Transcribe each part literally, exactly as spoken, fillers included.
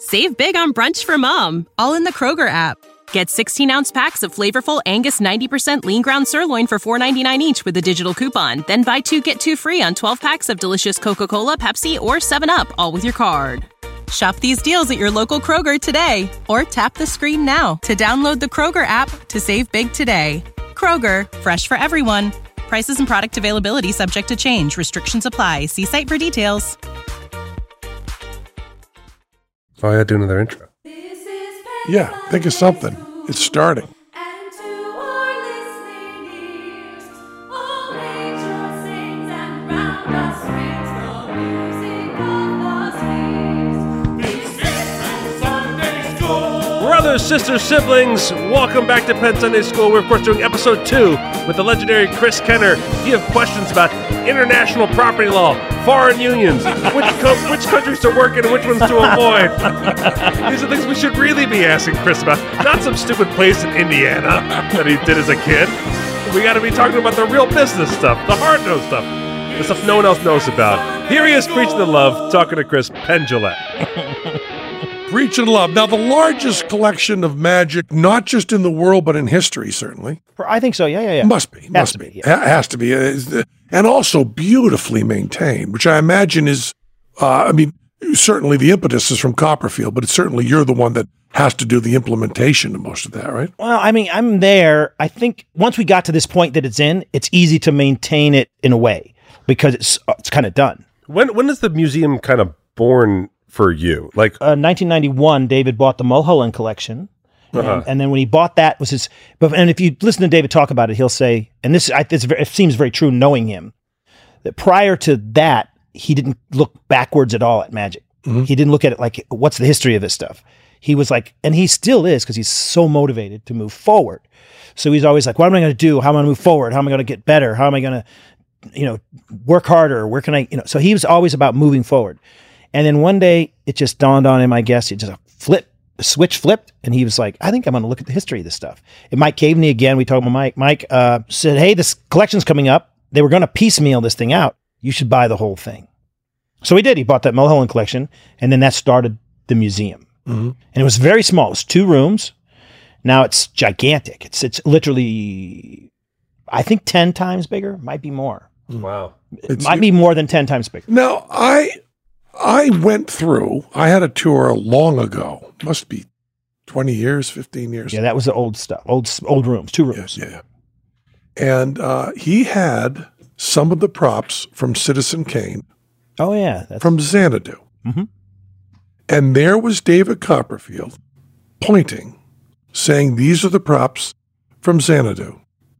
Save big on brunch for mom, all in the Kroger app. Get sixteen-ounce packs of flavorful Angus ninety percent lean ground sirloin for four ninety-nine each with a digital coupon. Then buy two, get two free on twelve packs of delicious Coca-Cola, Pepsi, or seven up, all with your card. Shop these deals at your local Kroger today, or tap the screen now to download the Kroger app to save big today. Kroger, fresh for everyone. Prices and product availability subject to change. Restrictions apply. See site for details. Oh, I had to do another intro. Yeah, think of something. It's starting. Brothers, sisters, siblings, welcome back to Penn Sunday School. We're, of course, doing episode two with the legendary Chris Kenner. If you have questions about international property law, foreign unions, which co- which countries to work in and which ones to avoid, these are things we should really be asking Chris about. Not some stupid place in Indiana that he did as a kid. We got to be talking about the real business stuff, the hard-nosed stuff, the stuff no one else knows about. Here he is preaching the love, talking to Chris Penn Jillette. Preach and love. Now, the largest collection of magic, not just in the world, but in history, certainly. I think so, yeah, yeah, yeah. Must be. Has must to be. be, yeah. Ha- has to be. Uh, And also beautifully maintained, which I imagine is, uh, I mean, certainly the impetus is from Copperfield, but it's certainly you're the one that has to do the implementation of most of that, right? Well, I mean, I'm there. I think once we got to this point that it's in, it's easy to maintain it in a way because it's it's kind of done. When when is the museum kind of born for you? Like uh, nineteen ninety-one, David bought the Mulholland collection. And, uh-huh. and then when he bought that was his, but and if you listen to David talk about it, he'll say, and this I, this, it seems very true knowing him, that prior to that, he didn't look backwards at all at magic. Mm-hmm. He didn't look at it like, what's the history of this stuff? He was like, and he still is because he's so motivated to move forward. So he's always like, what am I going to do? How am I going to move forward? How am I going to get better? How am I going to, you know, work harder? Where can I, you know, so he was always about moving forward. And then one day it just dawned on him, I guess, it just a flip. The switch flipped, and he was like, I think I'm going to look at the history of this stuff. And Mike Caveney, again, we talked about Mike, Mike uh, said, hey, this collection's coming up. They were going to piecemeal this thing out. You should buy the whole thing. So he did. He bought that Mulholland collection, and then that started the museum. Mm-hmm. And it was very small. It was two rooms. Now it's gigantic. It's it's literally, I think, ten times bigger. Might be more. Wow. It It's, might be more than ten times bigger. Now, I I went through, I had a tour long ago, must be twenty years, fifteen years. Yeah, that was the old stuff, old old rooms, two rooms. Yeah, yeah. And uh, he had some of the props from Citizen Kane. Oh, yeah. That's... From Xanadu. Mm-hmm. And there was David Copperfield pointing, saying, these are the props from Xanadu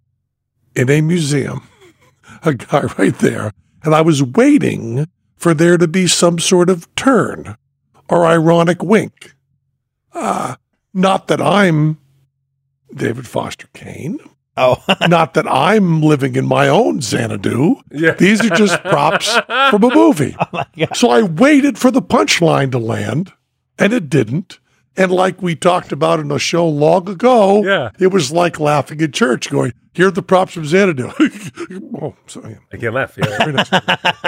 in a museum. A guy right there. And I was waiting for there to be some sort of turn or ironic wink. Uh, not that I'm David Foster Kane. Oh. Not that I'm living in my own Xanadu. Yeah. These are just props from a movie. Oh my God. So I waited for the punchline to land, and it didn't. And like we talked about in a show long ago, yeah. It was like laughing at church, going, here are the props from Xanadu. Oh, sorry. I can't laugh. Yeah. Very nice.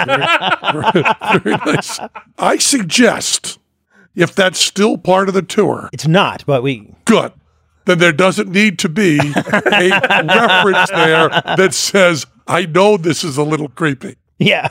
Very, very, very nice. I suggest, if that's still part of the tour. It's not, but we... Good. Then there doesn't need to be a reference there that says, I know this is a little creepy. Yeah.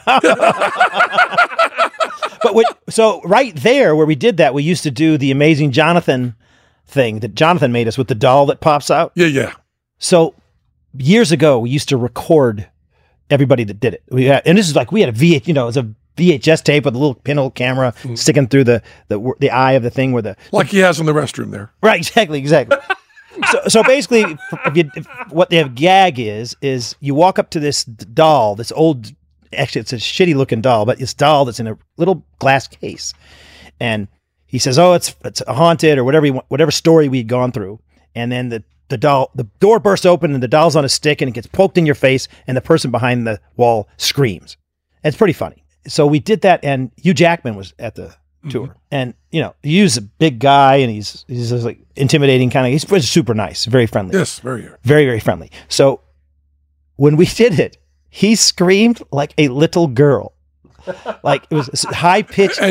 But what, so right there where we did that, we used to do the Amazing Jonathan thing that Jonathan made us with the doll that pops out. Yeah, yeah. So years ago, we used to record everybody that did it. We had, and this is like, we had a V H, you know, it was a V H S tape with a little pinhole camera mm. sticking through the, the the eye of the thing where the... Like he has in the restroom there. Right, exactly, exactly. so, so basically, if you, if what the gag is, is you walk up to this doll, this old... Actually, it's a shitty looking doll, but it's doll that's in a little glass case. And he says, oh, it's it's haunted or whatever, you, whatever story we'd gone through. And then the, the doll, the door bursts open and the doll's on a stick and it gets poked in your face and the person behind the wall screams. And it's pretty funny. So we did that, and Hugh Jackman was at the tour. Mm-hmm. And, you know, Hugh's a big guy and he's, he's just like intimidating kind of, he's super nice, very friendly. Yes, very. Very, very friendly. So when we did it, he screamed like a little girl. Like it was high pitched. And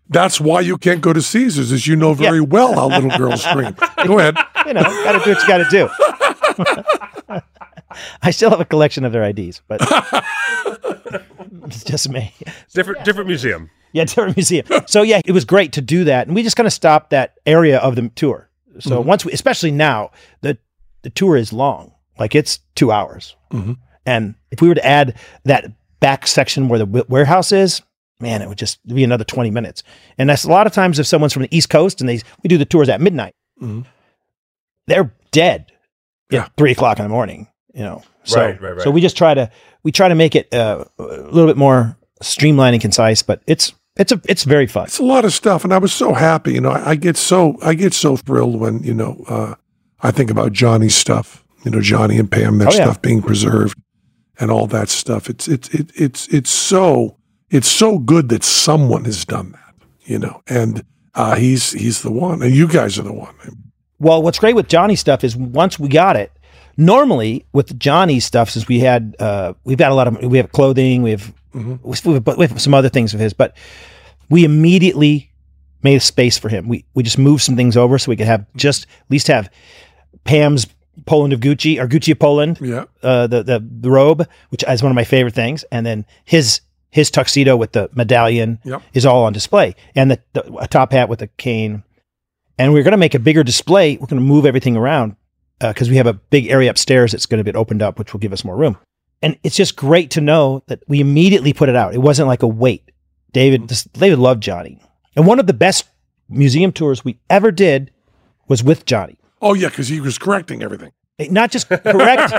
That's why you can't go to Caesars, as you know very yeah. well how little girls scream. Go ahead. You know, got to do what you got to do. I still have a collection of their I Ds, but it's just me. Different, different museum. Yeah, different museum. So yeah, it was great to do that, and we just kind of stopped that area of the tour. So mm-hmm. once we, especially now, the the tour is long, like it's two hours, mm-hmm. and if we were to add that back section where the w- warehouse is, man, it would just be another twenty minutes. And that's a lot of times if someone's from the East Coast and they we do the tours at midnight, mm-hmm. they're dead yeah. at three o'clock in the morning. You know, so right, right, right. so we just try to we try to make it uh, a little bit more streamlined and concise, but it's it's a it's very fun. It's a lot of stuff, and I was so happy. You know, I, I get so I get so thrilled when you know uh, I think about Johnny's stuff. You know, Johnny and Pam, their oh, yeah. stuff being preserved, and all that stuff. It's it's it, it's it's so it's so good that someone has done that. You know, and uh, he's he's the one, and you guys are the one. Well, what's great with Johnny's stuff is once we got it. Normally, with Johnny's stuff, since we had, uh, we've got a lot of, we have clothing, we have, mm-hmm. we, have we have some other things of his, but we immediately made a space for him. We we just moved some things over so we could have just at least have Pam's Poland of Gucci or Gucci of Poland, yeah, uh, the the the robe, which is one of my favorite things, and then his his tuxedo with the medallion yep. is all on display, and the, the a top hat with a cane, and we're going to make a bigger display. We're going to move everything around. Because uh, we have a big area upstairs that's going to get opened up, which will give us more room. And it's just great to know that we immediately put it out. It wasn't like a wait. David, this, David loved Johnny. And one of the best museum tours we ever did was with Johnny. Oh, yeah, because he was correcting everything. Not just correct.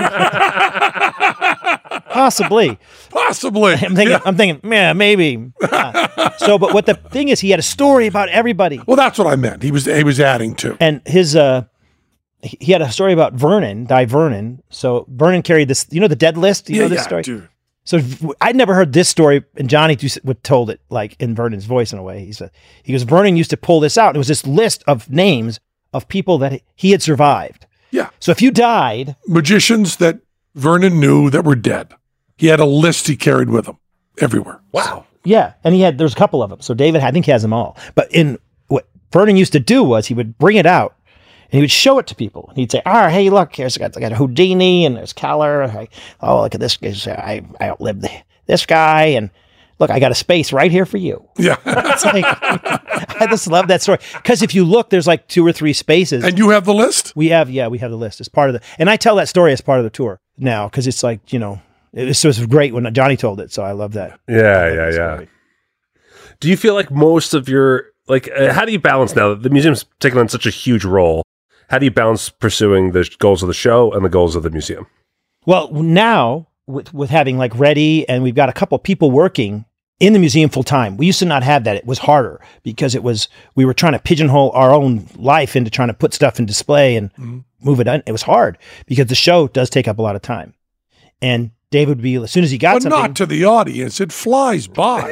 Possibly. Possibly. I'm thinking, yeah. I'm thinking, man, maybe. Uh, so, but what the thing is, he had a story about everybody. Well, that's what I meant. He was he was adding to. And his... uh. He had a story about Vernon, Di Vernon. So Vernon carried this, you know, the dead list. You yeah, know this yeah, story. Dude. So I'd never heard this story, and Johnny would told it like in Vernon's voice in a way. He said he goes, Vernon used to pull this out. It was this list of names of people that he had survived. Yeah. So if you died, magicians that Vernon knew that were dead, he had a list he carried with him everywhere. Wow. Yeah, and he had there's a couple of them. So David, I think, he has them all. But in what Vernon used to do was he would bring it out. And he would show it to people. And he'd say, oh, hey, look, here's got, got Houdini, and there's Keller. I, oh, look at this. I, I outlived this guy. And look, I got a space right here for you. Yeah. It's like, I just love that story. Because if you look, there's like two or three spaces. And you have the list? We have, yeah, we have the list as part of the, and I tell that story as part of the tour now, because it's like, you know, it was, it was great when Johnny told it. So I love that. Yeah, love yeah, yeah. Do you feel like most of your, like, uh, how do you balance now that the museum's taken on such a huge role? How do you balance pursuing the goals of the show and the goals of the museum? Well, now with with having like Ready, and we've got a couple of people working in the museum full time. We used to not have that. It was harder because it was we were trying to pigeonhole our own life into trying to put stuff in display and mm-hmm. move it on. It was hard because the show does take up a lot of time. And David would be, as soon as he got but something... not to the audience. It flies by.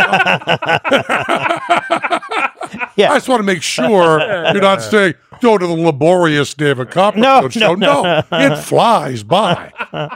Yeah. I just want to make sure you're not saying, go to the laborious David Copperfield no, show. No, no, no. It flies by.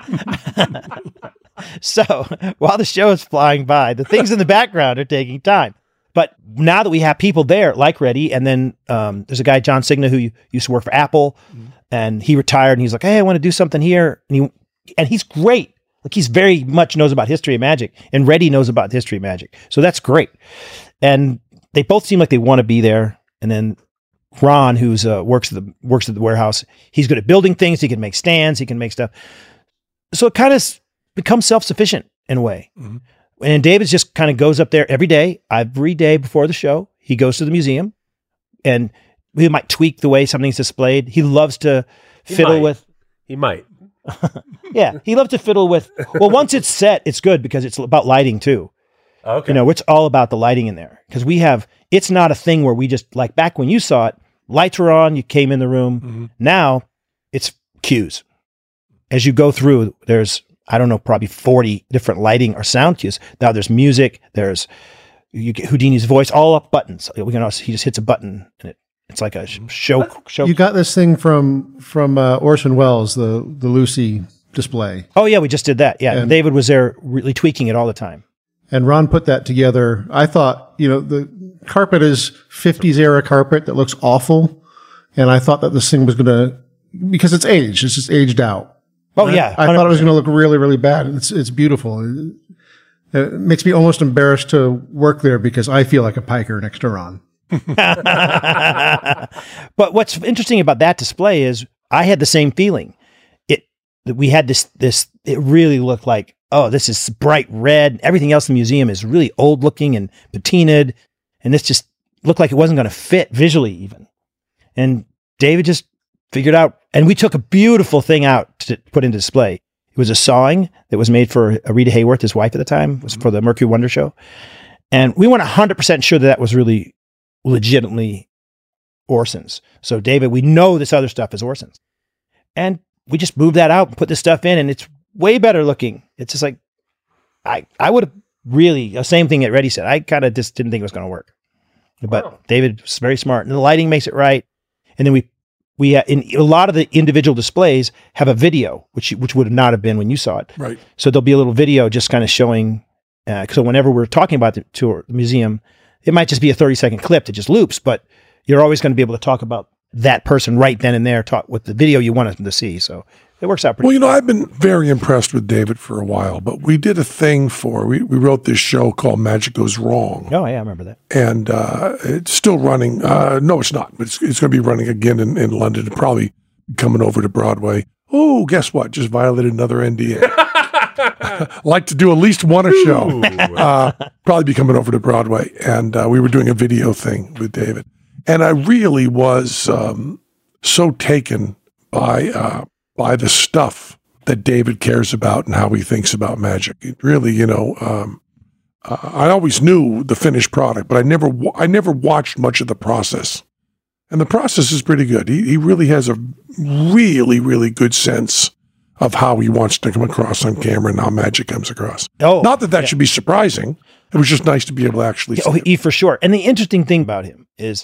So while the show is flying by, the things in the background are taking time. But now that we have people there like Ready, and then um, there's a guy, John Cigna, who used to work for Apple, mm-hmm. and he retired, and he's like, hey, I want to do something here. And he and he's great. Like, he's very much knows about history of magic, and Ready knows about history of magic. So that's great. And they both seem like they want to be there. And then Ron, who's uh, works at the works at the warehouse, he's good at building things. He can make stands. He can make stuff. So it kind of becomes self-sufficient in a way. Mm-hmm. And David just kind of goes up there every day, every day before the show. He goes to the museum, and we might tweak the way something's displayed. He loves to he fiddle might. with. He might. Yeah, he loves to fiddle with. Well, once it's set, it's good because it's about lighting too. Okay. You know, it's all about the lighting in there because we have. It's not a thing where we just like back when you saw it, lights were on, you came in the room. Mm-hmm. Now it's cues. As you go through, there's I don't know, probably forty different lighting or sound cues. Now there's music. There's you get Houdini's voice, all up buttons. We can also, he just hits a button and it. It's like a show. show. You got this thing from from uh, Orson Welles, the the Lucy display. Oh yeah, we just did that. Yeah, and David was there, really tweaking it all the time. And Ron put that together. I thought, you know, the carpet is fifties era carpet that looks awful. And I thought that this thing was going to, because it's aged, it's just aged out. Oh, yeah. I, I thought it was going to look really, really bad. It's, it's beautiful. It, it makes me almost embarrassed to work there because I feel like a piker next to Ron. But what's interesting about that display is I had the same feeling. It, we had this, this, it really looked like, oh, this is bright red. Everything else in the museum is really old looking and patinaed. And this just looked like it wasn't going to fit visually even. And David just figured out, and we took a beautiful thing out to put into display. It was a sawing that was made for Rita Hayworth, his wife at the time, it was for the Mercury Wonder Show. And we weren't one hundred percent sure that that was really legitimately Orson's. So David, we know this other stuff is Orson's. And we just moved that out and put this stuff in, and it's way better looking. It's just like, I, I would have really, the same thing that Reddy said. I kind of just didn't think it was going to work. But wow. David was very smart, and the lighting makes it right. And then we We uh, in a lot of the individual displays have a video, which which would not have been when you saw it. Right. So there'll be a little video just kind of showing. Uh, so whenever we're talking about the tour, the museum, it might just be a thirty second clip that just loops, but you're always going to be able to talk about that person right then and there, talk with the video you want them to see. So it works out pretty well. You well. know, I've been very impressed with David for a while, but we did a thing for we we wrote this show called Magic Goes Wrong. Oh yeah, I remember that. And uh, it's still running. Uh, no, it's not. But it's it's going to be running again in, in London and probably coming over to Broadway. Oh, guess what? Just violated another N D A. Like to do at least one a show. Uh, probably be coming over to Broadway. And uh, we were doing a video thing with David. And I really was um, so taken by uh, by the stuff that David cares about and how he thinks about magic. It really, you know, um, uh, I always knew the finished product, but I never wa- I never watched much of the process. And the process is pretty good. He, he really has a really, really good sense of how he wants to come across on camera and how magic comes across. Oh, Not that that yeah. should be surprising. It was just nice to be able to actually Yeah, see oh, it. he, for sure. And the interesting thing about him is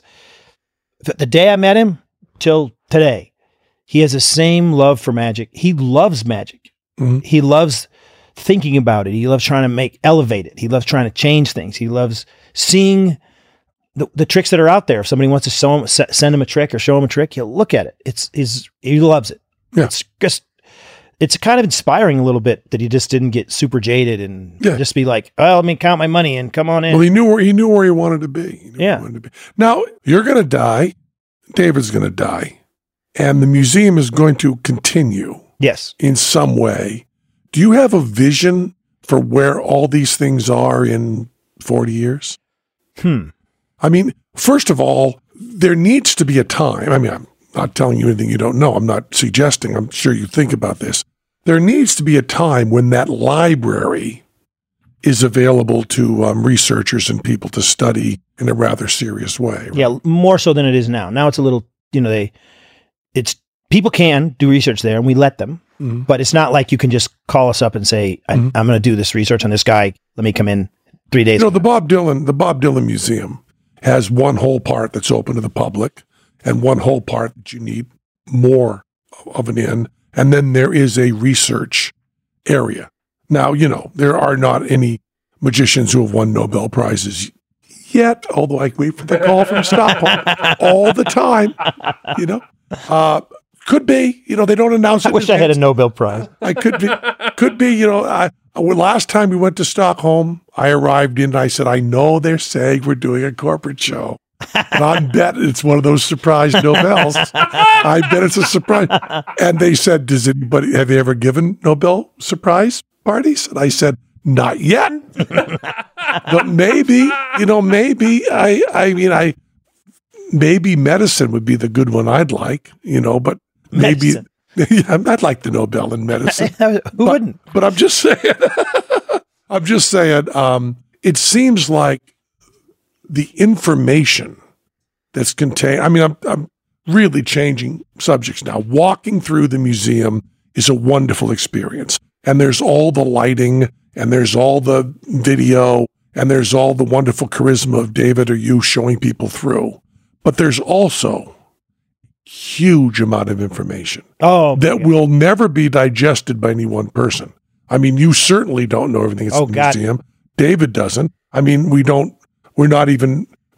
th- the day I met him till today, he has the same love for magic. He loves magic. Mm-hmm. He loves thinking about it. He loves trying to make, elevate it. He loves trying to change things. He loves seeing the, the tricks that are out there. If somebody wants to show him, s- send him a trick or show him a trick, he'll look at it. It's his, he loves it. Yeah. It's just, it's kind of inspiring a little bit that he just didn't get super jaded and Yeah. just be like, oh, let me count my money and come on in. Well, he knew where he knew where he wanted to be. He knew where Yeah. he wanted to be. Now, you're going to die. David's going to die. And the museum is going to continue Yes. in some way. Do you have a vision for where all these things are in forty years? Hmm. I mean, first of all, there needs to be a time. I mean, I'm not telling you anything you don't know. I'm not suggesting. I'm sure you think about this. There needs to be a time when that library is available to um, researchers and people to study in a rather serious way. Right? Yeah, more so than it is now. Now it's a little, you know, they, it's, people can do research there and we let them, Mm-hmm. but it's not like you can just call us up and say, I, Mhm. I'm going to do this research on this guy. Let me come in three days. You know, the Bob Dylan, the Bob Dylan Museum has one whole part that's open to the public and one whole part that you need more of an in. And then there is a research area. Now, you know, there are not any magicians who have won Nobel Prizes yet, although I wait for the call from Stockholm all the time, you know. Uh, could be, you know, they don't announce it. I wish I had a Nobel Prize. I could be, could be, you know, I, well, last time we went to Stockholm, I arrived in and I said, I know they're saying we're doing a corporate show. And I bet it's one of those surprise Nobels. I bet it's a surprise. And they said, does anybody, have you ever given Nobel surprise parties? And I said, not yet. But maybe, you know, maybe, I, I mean, I, maybe medicine would be the good one I'd like, you know, but maybe, yeah, I'd like the Nobel in medicine. Who but, wouldn't? But I'm just saying, I'm just saying, um, it seems like the information that's contained, I mean, I'm, I'm really changing subjects now. Walking through the museum is a wonderful experience. And there's all the lighting, and there's all the video, and there's all the wonderful charisma of David or you showing people through. But there's also huge amount of information Oh, that will never be digested by any one person. I mean, you certainly don't know everything that's Oh, in the God. museum. David doesn't. I mean, we don't, we're not even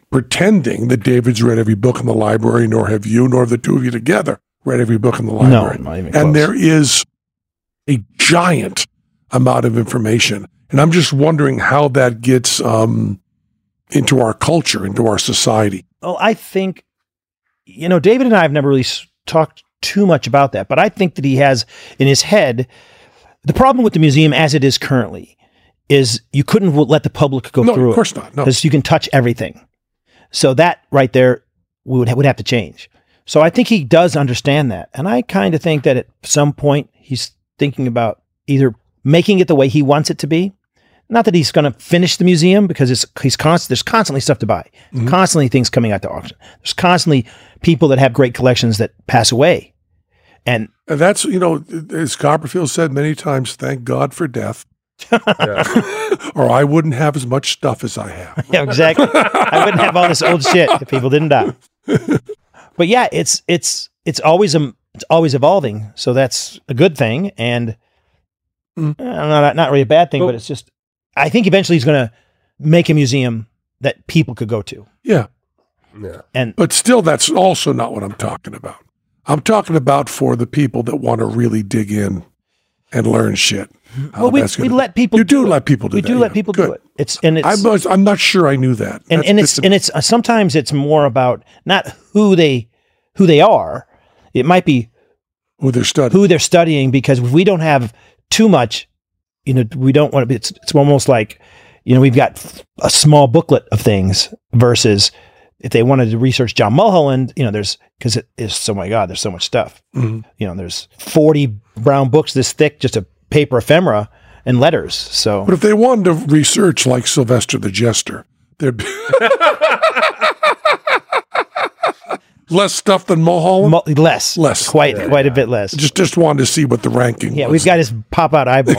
pretending that David's read every book in the library, nor have you, nor the two of you together read every book in the library. No, not even and close. there is a giant amount of information. And I'm just wondering how that gets um, into our culture, into our society. Well, I think, you know, David and I have never really s- talked too much about that, but I think that he has in his head, the problem with the museum as it is currently is you couldn't w- let the public go No, through it. of course not. No. Because you can touch everything. So that right there would, would have to change. So I think he does understand that. And I kind of think that at some point he's thinking about either making it the way he wants it to be. Not that he's going to finish the museum, because it's he's constant. There's constantly stuff to buy, Mhm. constantly things coming out to auction. There's constantly people that have great collections that pass away, and And that's, you know, as Copperfield said many times, thank God for death, Yeah. or I wouldn't have as much stuff as I have. yeah, exactly. I wouldn't have all this old shit if people didn't die. But yeah, it's it's it's always um it's always evolving, so that's a good thing, and Mm. uh, not not really a bad thing, Well- but it's just I think eventually he's going to make a museum that people could go to, Yeah. Yeah. and But still, that's also not what I'm talking about. I'm talking about for the people that want to really dig in and learn shit. how well, we that's we gonna- let people You do it. let people do we that. do yeah. let people Good. do it. It's and it's I was, I'm not sure I knew that. and, That's- and it's that's- and it's uh, sometimes it's more about not who they who they are. It might be who they're studying. who they're studying, because if we don't have too much, you know, we don't want to be. It's, it's almost like, you know, we've got a small booklet of things versus if they wanted to research John Mulholland, you know, there's because it is so my God, there's so much stuff. Mhm. You know, there's forty brown books this thick, just a paper ephemera and letters. So But if they wanted to research like Sylvester the Jester, there'd be less stuff than Mulholland. Mul- less, Less. quite quite a bit less. just just wanted to see what the ranking Yeah, was. we've got his pop out eyeball.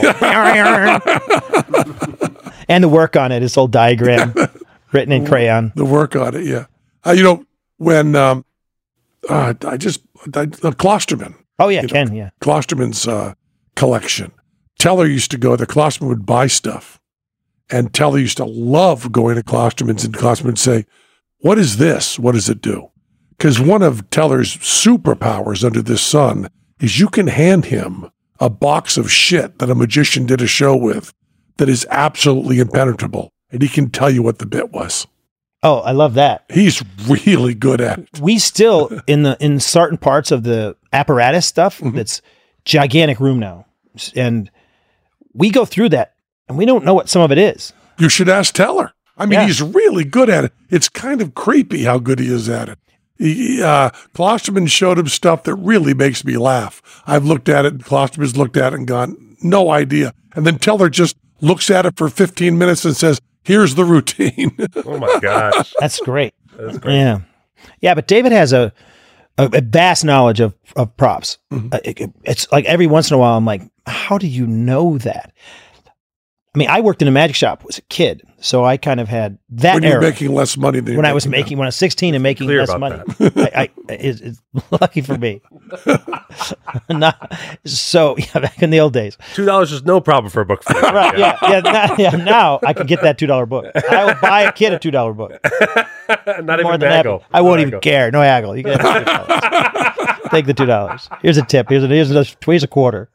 And the work on it, his whole diagram written in crayon. the work on it. Yeah, uh, you know when um, uh, I just I, uh, Klosterman, Oh, yeah, You know, Ken, yeah. Klosterman's uh, collection. Teller used to go there. Klosterman would buy stuff, and Teller used to love going to Klosterman's, and Klosterman would say, "What is this? What does it do?" Because one of Teller's superpowers under the sun is you can hand him a box of shit that a magician did a show with that is absolutely impenetrable, and he can tell you what the bit was. Oh, I love that. He's really good at it. We still, in the in certain parts of the apparatus stuff, Mhm. that's gigantic room now. And we go through that, and we don't know what some of it is. You should ask Teller. I mean, Yeah. he's really good at it. It's kind of creepy how good he is at it. He, uh, Klosterman showed him stuff that really makes me laugh. I've looked at it, and Klosterman's looked at it and gone, no idea. And then Teller just looks at it for fifteen minutes and says, here's the routine. Oh my gosh. That's great. That's great. Yeah. Yeah, but David has a a, a vast knowledge of, of props. Mhm. Uh, it- it's like every once in a while, I'm like, how do you know that? I mean, I worked in a magic shop as a kid, so I kind of had that when you're era. making less money than when you're I was now. making, when I was sixteen and making Clear less about money. I, I it's, it's lucky for me. Not, so yeah, back in the old days. Two dollars is no problem for a book. For Right, yeah, yeah, now, yeah. Now I can get that two dollar book. I will buy a kid a two dollar book. Not More even than haggle. that, I won't No even haggle. care. No haggle. You can have two dollars. Take the two dollars. Here's a tip. Here's a here's a, here's a quarter.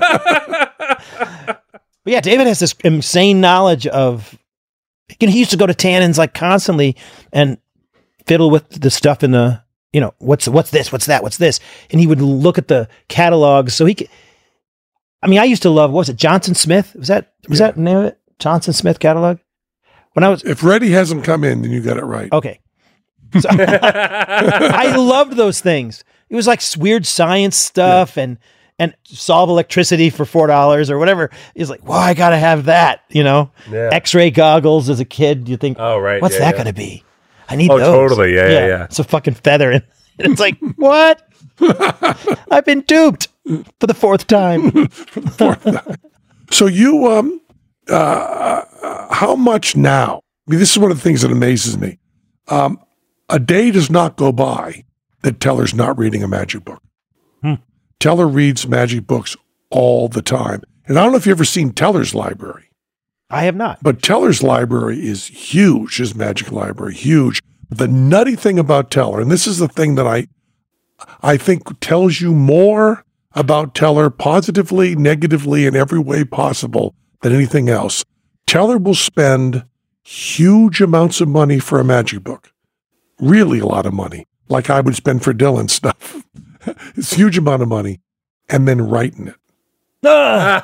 But yeah, David has this insane knowledge of. You know, he used to go to Tannen's like constantly and fiddle with the stuff in the. You know, what's what's this? What's that? What's this? And he would look at the catalogs. So he could. I mean, I used to love. What was it? Johnson Smith? Was that was Yeah. that the name of it? Johnson Smith catalog. When I was If Reddy hasn't come in, then you got it right. okay. So, I loved those things. It was like weird science stuff and and solve electricity for four dollars or whatever. It's like, well, I gotta have that. You know, Yeah. X-ray goggles as a kid. You think, Oh, right. what's Yeah, that yeah. gonna be? I need Oh, those. totally. Yeah, yeah, yeah. It's a fucking feather, and it's like, what? I've been duped for the fourth time. So you, um, uh, how much now? I mean, this is one of the things that amazes me. Um, a day does not go by that Teller's not reading a magic book. Hmm. Teller reads magic books all the time. And I don't know if you've ever seen Teller's library, I have not. but Teller's library is huge, his magic library, huge. The nutty thing about Teller, and this is the thing that I, I think tells you more about Teller positively, negatively, in every way possible than anything else. Teller will spend huge amounts of money for a magic book. Really a lot of money, like I would spend for Dylan stuff. It's a huge amount of money, and then writing it. Well,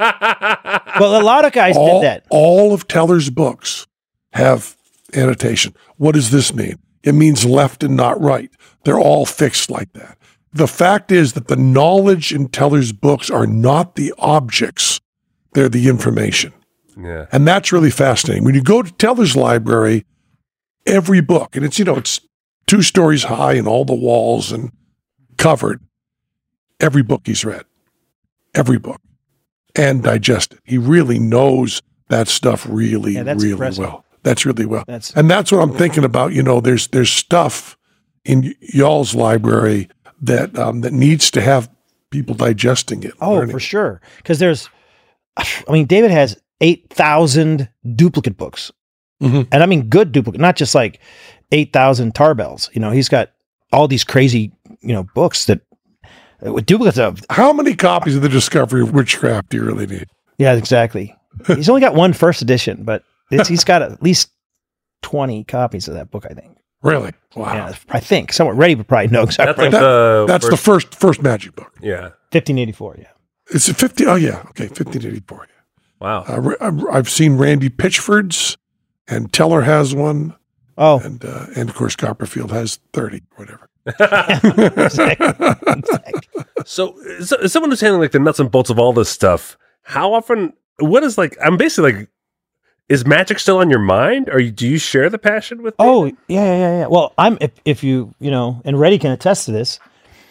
a lot of guys all, did that. All of Teller's books have annotation. What does this mean? It means left and not right. They're all fixed like that. The fact is that the knowledge in Teller's books are not the objects, they're the information. Yeah. And that's really fascinating. When you go to Teller's library, every book, and it's, you know, it's two stories high and all the walls and covered, every book he's read, every book, and digested. He really knows that stuff really, Yeah, that's really impressive. well. That's really well. That's- and that's what I'm thinking about. You know, there's there's stuff in y'all's library that um, that needs to have people digesting it. Oh, learning for it. sure. Because there's, I mean, David has eight thousand duplicate books. Mhm. And I mean good duplicate, not just like eight thousand Tarbells. You know, he's got all these crazy, you know, books that, with duplicates of. How many copies of The Discovery of Witchcraft do you really need? Yeah, exactly. He's only got one first edition, but it's, he's got at least twenty copies of that book, I think. Really? Wow. Yeah, I think. Somewhat ready, but probably no exact That's like That- the That's the first- first first magic book. yeah. fifteen eighty-four, yeah. It's a fifty. Oh yeah, okay, fifteen eighty-four. Yeah. Wow. Uh, Ra- I've- I've seen Randy Pitchford's, and Teller has one, Oh, and uh, and of course Copperfield has thirty, whatever. exactly. Exactly. So, so as someone who's handling like the nuts and bolts of all this stuff, how often? What is like? I'm basically like, is magic still on your mind, or do you share the passion with? Oh, David? yeah, yeah, yeah, yeah. Well, I'm if, if you you know, and Reddy can attest to this.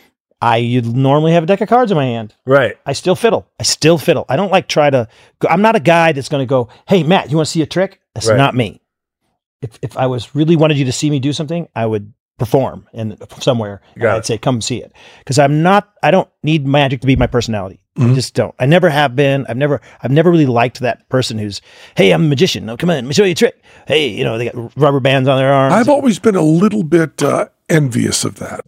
I you'd normally have a deck of cards in my hand. right. I still fiddle. I still fiddle. I don't like try to. Go, I'm not a guy that's going to go, "Hey, Matt, you want to see a trick?" That's Right. not me. If if I was really wanted you to see me do something, I would perform in somewhere. And Got I'd it. say, "Come see it," because I'm not. I don't need magic to be my personality. I just don't. I never have been. I've never. I've never really liked that person who's, "Hey, I'm a magician. No, come on, let me show you a trick." Hey, you know, they got rubber bands on their arms. I've always been a little bit uh, envious of that.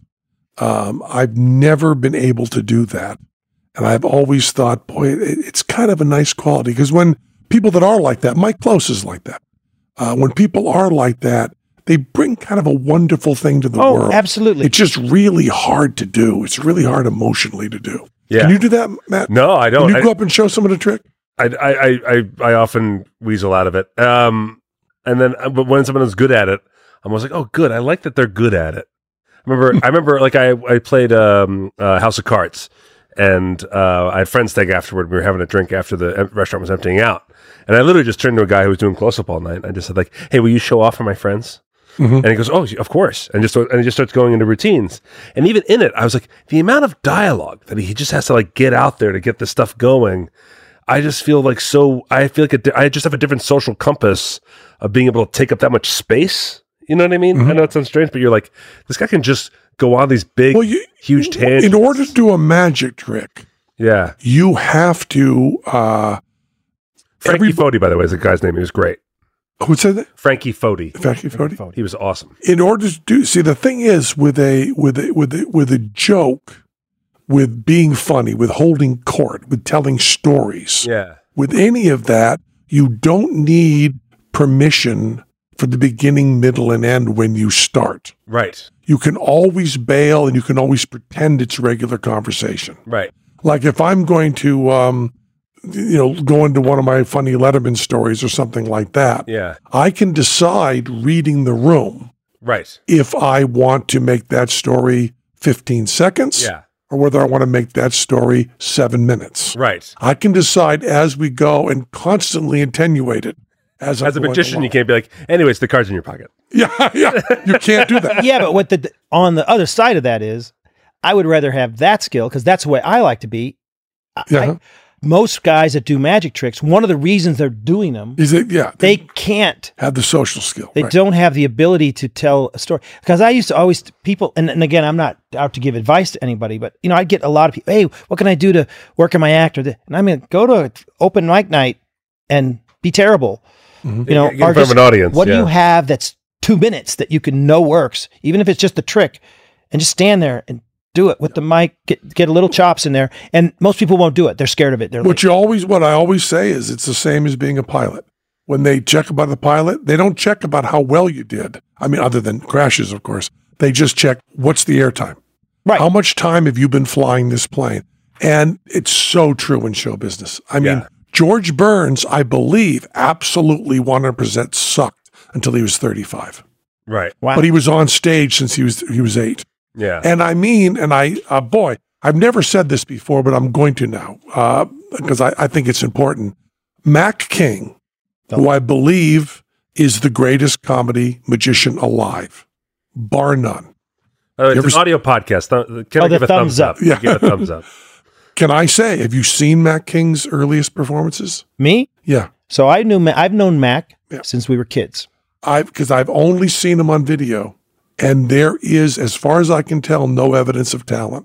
Um, I've never been able to do that, and I've always thought, boy, it, it's kind of a nice quality because when people that are like that, Mike Close is like that. Uh, when people are like that, they bring kind of a wonderful thing to the Oh, world. absolutely. It's just really hard to do. It's really hard emotionally to do. Yeah. Can you do that, Matt? No, I don't. Can you I, go up and show someone a trick? I, I, I, I, I often weasel out of it. Um, and then, uh, but when someone is good at it, I'm always like, oh, good. I like that they're good at it. I remember, I remember, like I, I played um, uh, House of Cards, and uh, I had friends staying afterward. We were having a drink after the em- restaurant was emptying out, and I literally just turned to a guy who was doing close up all night. And I just said, like, "Hey, will you show off for my friends?" Mhm. And he goes, "Oh, of course." And just and he just starts going into routines. And even in it, I was like, the amount of dialogue that he just has to like get out there to get this stuff going. I just feel like so. I feel like a di- I just have a different social compass of being able to take up that much space. You know what I mean? Mm-hmm. I know it sounds strange, but you're like, this guy can just go on these big, Well, you, huge tangents. in order to do a magic trick, yeah. you have to. Uh, Frankie every- Foti, by the way, is the guy's name. He was great. who said that? Frankie Foti. Frankie Foti? He was awesome. In order to do, see, the thing is with a with a with a with a joke, with being funny, with holding court, with telling stories, Yeah. with any of that, you don't need permission for the beginning, middle, and end when you start. Right. You can always bail, and you can always pretend it's regular conversation. Right. Like if I'm going to, um, you know, go into one of my funny Letterman stories or something like that, Yeah. I can decide reading the room Right. if I want to make that story fifteen seconds Yeah. or whether I want to make that story seven minutes. Right. I can decide as we go and constantly attenuate it. As, As a I'm going magician, along. you can't be like, anyways, the card's in your pocket. Yeah, yeah. You can't do that. Yeah, but what the on the other side of that is, I would rather have that skill because that's the way I like to be. I- Yeah. I- most guys that do magic tricks, one of the reasons they're doing them, Is it? Yeah. they can't. have the social skill. They right. don't have the ability to tell a story. Because I used to always people, and, and again, I'm not out to give advice to anybody, but you know, I get a lot of people. Hey, what can I do to work on my act? Or this? And I mean, go to open mic night and be terrible. You know, Get in or front of just, an audience, What do yeah. you have that's two minutes that you can know works, even if it's just a trick, and just stand there and do it with the mic, get get a little chops in there. And most people won't do it. They're scared of it. They're What like, you always, what I always say is it's the same as being a pilot. When they check about the pilot, they don't check about how well you did. I mean, other than crashes, of course. They just check what's the airtime. right. How much time have you been flying this plane? And it's so true in show business. I mean, Yeah. George Burns, I believe, absolutely one hundred percent sucked until he was thirty-five. Right. Wow. But he was on stage since he was he was eight. Yeah. And I mean, and I, uh, boy, I've never said this before, but I'm going to now uh, because I, I think it's important. Mac King, who I believe is the greatest comedy magician alive, bar none. Oh, it's You ever an s- audio podcast. Th- Can Oh, I the give a thumbs, thumbs up? up. Yeah. Give a thumbs up. Can I say, have you seen Mac King's earliest performances? Me? Yeah. So I knew Ma- I've known Mac Yeah. since we were kids. I've because I've only seen him on video, and there is, as far as I can tell, no evidence of talent.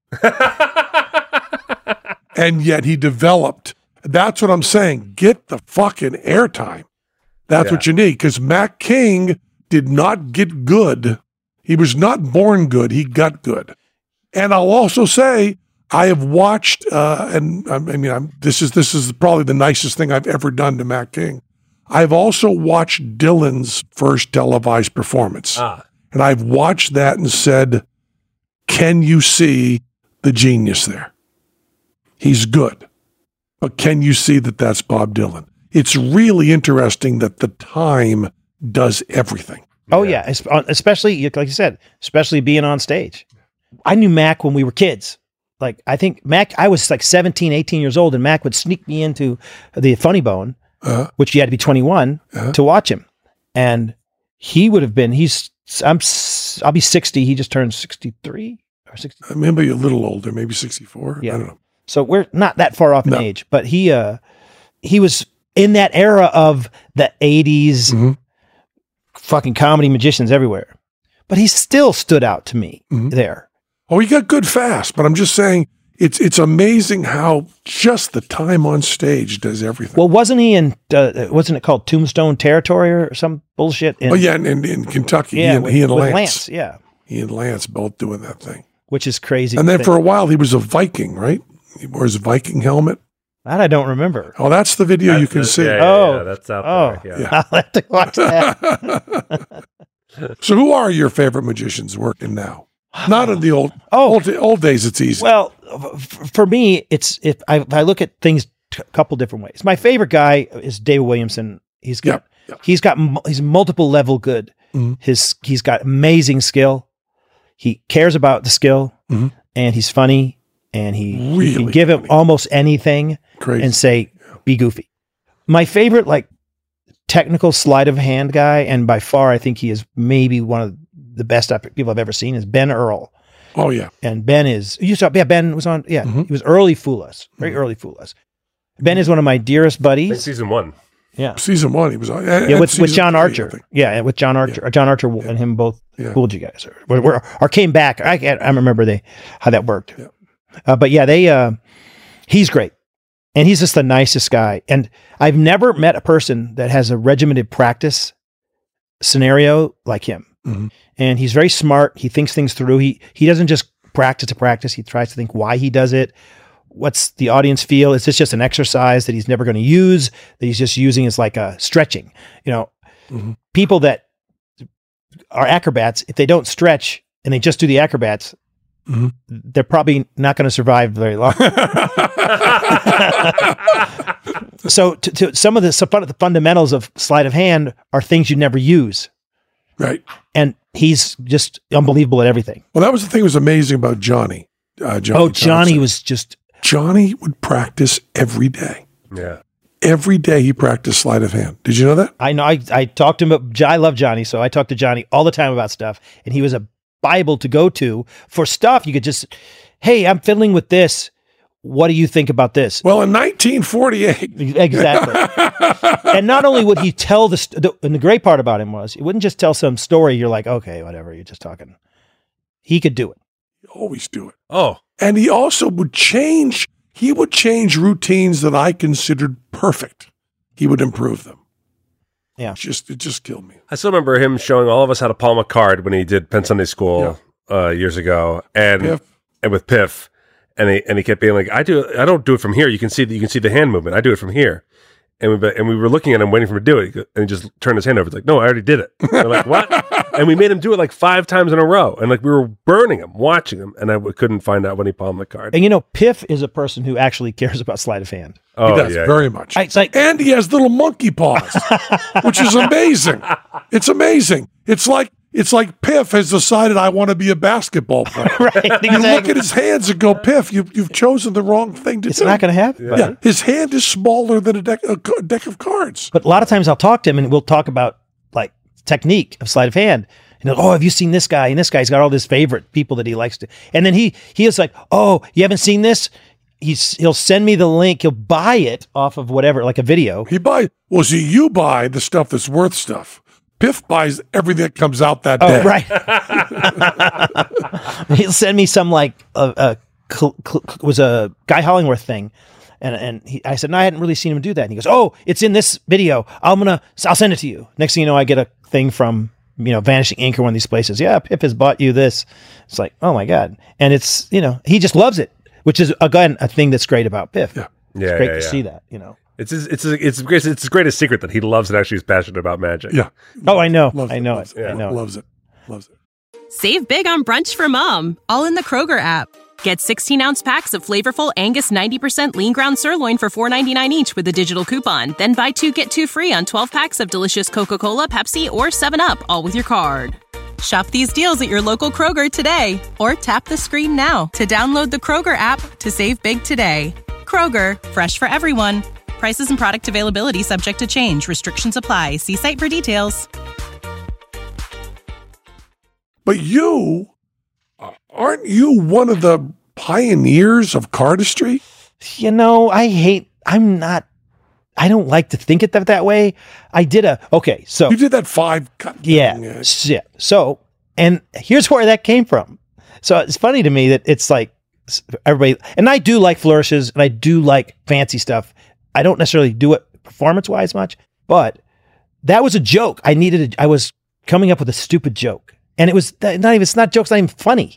And yet he developed. That's what I'm saying. Get the fucking airtime. That's Yeah. what you need. Because Mac King did not get good. He was not born good. He got good. And I'll also say, I have watched, uh, and I mean, I'm, this is this is probably the nicest thing I've ever done to Mac King. I've also watched Dylan's first televised performance. Ah. And I've watched that and said, can you see the genius there? He's good. But can you see that that's Bob Dylan? It's really interesting that the time does everything. Oh yeah, es- on- especially like you said, especially being on stage. I knew Mac when we were kids. Like I think Mac, I was like seventeen, eighteen years old, and Mac would sneak me into the Funny Bone, Uh, which you had to be twenty-one Uh-huh. to watch him. And he would have been, he's, I'm, s- I'll be sixty. He just turned sixty-three or sixty. maybe a little older, maybe sixty-four. Yeah. I don't know. So we're not that far off in No. age, but he, uh, he was in that era of the eighties, Mhm. fucking comedy magicians everywhere. But he still stood out to me Mhm. there. Oh, he got good fast, but I'm just saying it's it's amazing how just the time on stage does everything. Well, wasn't he in, uh, wasn't it called Tombstone Territory or some bullshit? In, oh yeah, and in, in Kentucky, yeah, he and, with, he and with Lance, yeah, he and Lance both doing that thing. which is crazy. And to then think. for a while, he was a Viking, right? He wore his Viking helmet. that I don't remember. Oh, that's the video you can That's- see. Yeah, yeah, Oh. yeah, that's out Oh, there. Yeah. I'll have to watch that. So, who are your favorite magicians working now? Not in the old Oh. old, old days. It's easy. Well, f- for me, it's if I, if I look at things a couple different ways. My favorite guy is David Williamson. He's got Yeah, yeah. he's got mu- he's multiple level good. Mhm. His he's got amazing skill. He cares about the skill, Mhm. and he's funny, and he, he Really can give him funny. almost anything Crazy. and say be goofy. My favorite like technical sleight of hand guy, and by far I think he is maybe one of the best people I've ever seen, is Ben Earl. oh yeah, And Ben is, you saw, yeah, Ben was on, yeah, Mhm. he was early Fool Us, very early Fool Us. Ben is one of my dearest I think buddies. season one. Yeah. season one he was on. and- Yeah, and with, with season John three, I Archer. think. Yeah, and with John Archer. or John Archer and him both Yeah. fooled you guys. Or, or, or, or came back. I can't, I don't remember they, how that worked. Yeah. Uh, but yeah, they, uh, he's great. And he's just the nicest guy. And I've never met a person that has a regimented practice scenario like him. Mhm. And he's very smart. He thinks things through. He he doesn't just practice to practice. He tries to think why he does it. What's the audience feel? Is this just an exercise that he's never going to use, that he's just using as like a stretching? You know, Mhm. people that are acrobats, if they don't stretch and they just do the acrobats, Mhm. they're probably not going to survive very long. So to, to some of the, some of the fundamentals of sleight of hand are things you never use. Right. And he's just unbelievable at everything. Well, that was the thing that was amazing about Johnny. Uh, Johnny Oh, Johnny Thompson. was just, Johnny would practice every day. Yeah. Every day he practiced sleight of hand. Did you know that? I know, I, I talked to him, about, I love Johnny, so I talked to Johnny all the time about stuff, and he was a Bible to go to for stuff. You could just, hey, I'm fiddling with this. What do you think about this? Well, in nineteen forty-eight. Exactly. And not only would he tell the, st- the, and the great part about him was, he wouldn't just tell some story. You're like, okay, whatever, you're just talking. He could do it. Always do it. Oh, And he also would change, he would change routines that I considered perfect. He would improve them. Yeah. It just, it just killed me. I still remember him showing all of us how to palm a card when he did Penn Sunday School uh, years ago, and Piff. and with Piff, and he and he kept being like, "I do, I don't do it from here. You can see that, you can see the hand movement. I do it from here." And we and we were looking at him, waiting for him to do it, and he just turned his hand over. It's like, "No, I already did it." We're like, "What?" And we made him do it like five times in a row, and like we were burning him, watching him, and I w- couldn't find out when he palmed the card. And you know, Piff is a person who actually cares about sleight of hand. Oh, He does yeah, very much. It's like, And he has little monkey paws, which is amazing. It's amazing. It's like it's like Piff has decided I want to be a basketball player. right? You Exactly. look at his hands and go, Piff, you, you've chosen the wrong thing to It's do. not going to happen. Yeah. Yeah, his hand is smaller than a deck, a co- deck of cards. But a lot of times I'll talk to him and we'll talk about like technique of sleight of hand. And he'll, oh, have you seen this guy? And this guy's got all his favorite people that he likes to. And then he he is like, oh, you haven't seen this? He's he'll send me the link. He'll buy it off of whatever, like a video. He buy well, see, you buy the stuff that's worth stuff. Piff buys everything that comes out that Oh, day. right. He'll send me some like a, a cl- cl- was a Guy Hollingworth thing. And and he, I said, no, I hadn't really seen him do that. And he goes, oh, it's in this video. I'm gonna, I'll send it to you. Next thing you know, I get a thing from, you know, Vanishing Ink or one of these places. Yeah, Pip has bought you this. It's like, oh my God. And it's, you know, he just loves it, which is again a thing that's great about Piff. Yeah. Yeah, It's great yeah, to yeah. see that, you know. It's his, it's his, it's great- it's his greatest secret that he loves and actually is passionate about magic. Yeah. Oh, I know. Loves I know loves it. I know it. Loves it. Loves it. Save big on brunch for mom, all in the Kroger app. Get sixteen ounce packs of flavorful Angus ninety percent lean ground sirloin for four ninety-nine each with a digital coupon. Then buy two, get two free on twelve packs of delicious Coca-Cola, Pepsi, or seven up, all with your card. Shop these deals at your local Kroger today, or tap the screen now to download the Kroger app to save big today. Kroger, fresh for everyone. Prices and product availability subject to change. Restrictions apply. See site for details. But you, uh, aren't you one of the pioneers of cardistry? You know, I hate, I'm not, I don't like to think it that, that way. I did a, okay, so. You did that five cut Yeah. thing, uh, s- yeah. So, and here's where that came from. So it's funny to me that it's like s- everybody, and I do like flourishes and I do like fancy stuff. I don't necessarily do it performance wise much, but that was a joke. I needed, a, I was coming up with a stupid joke, and it was not even, it's not jokes, not even funny.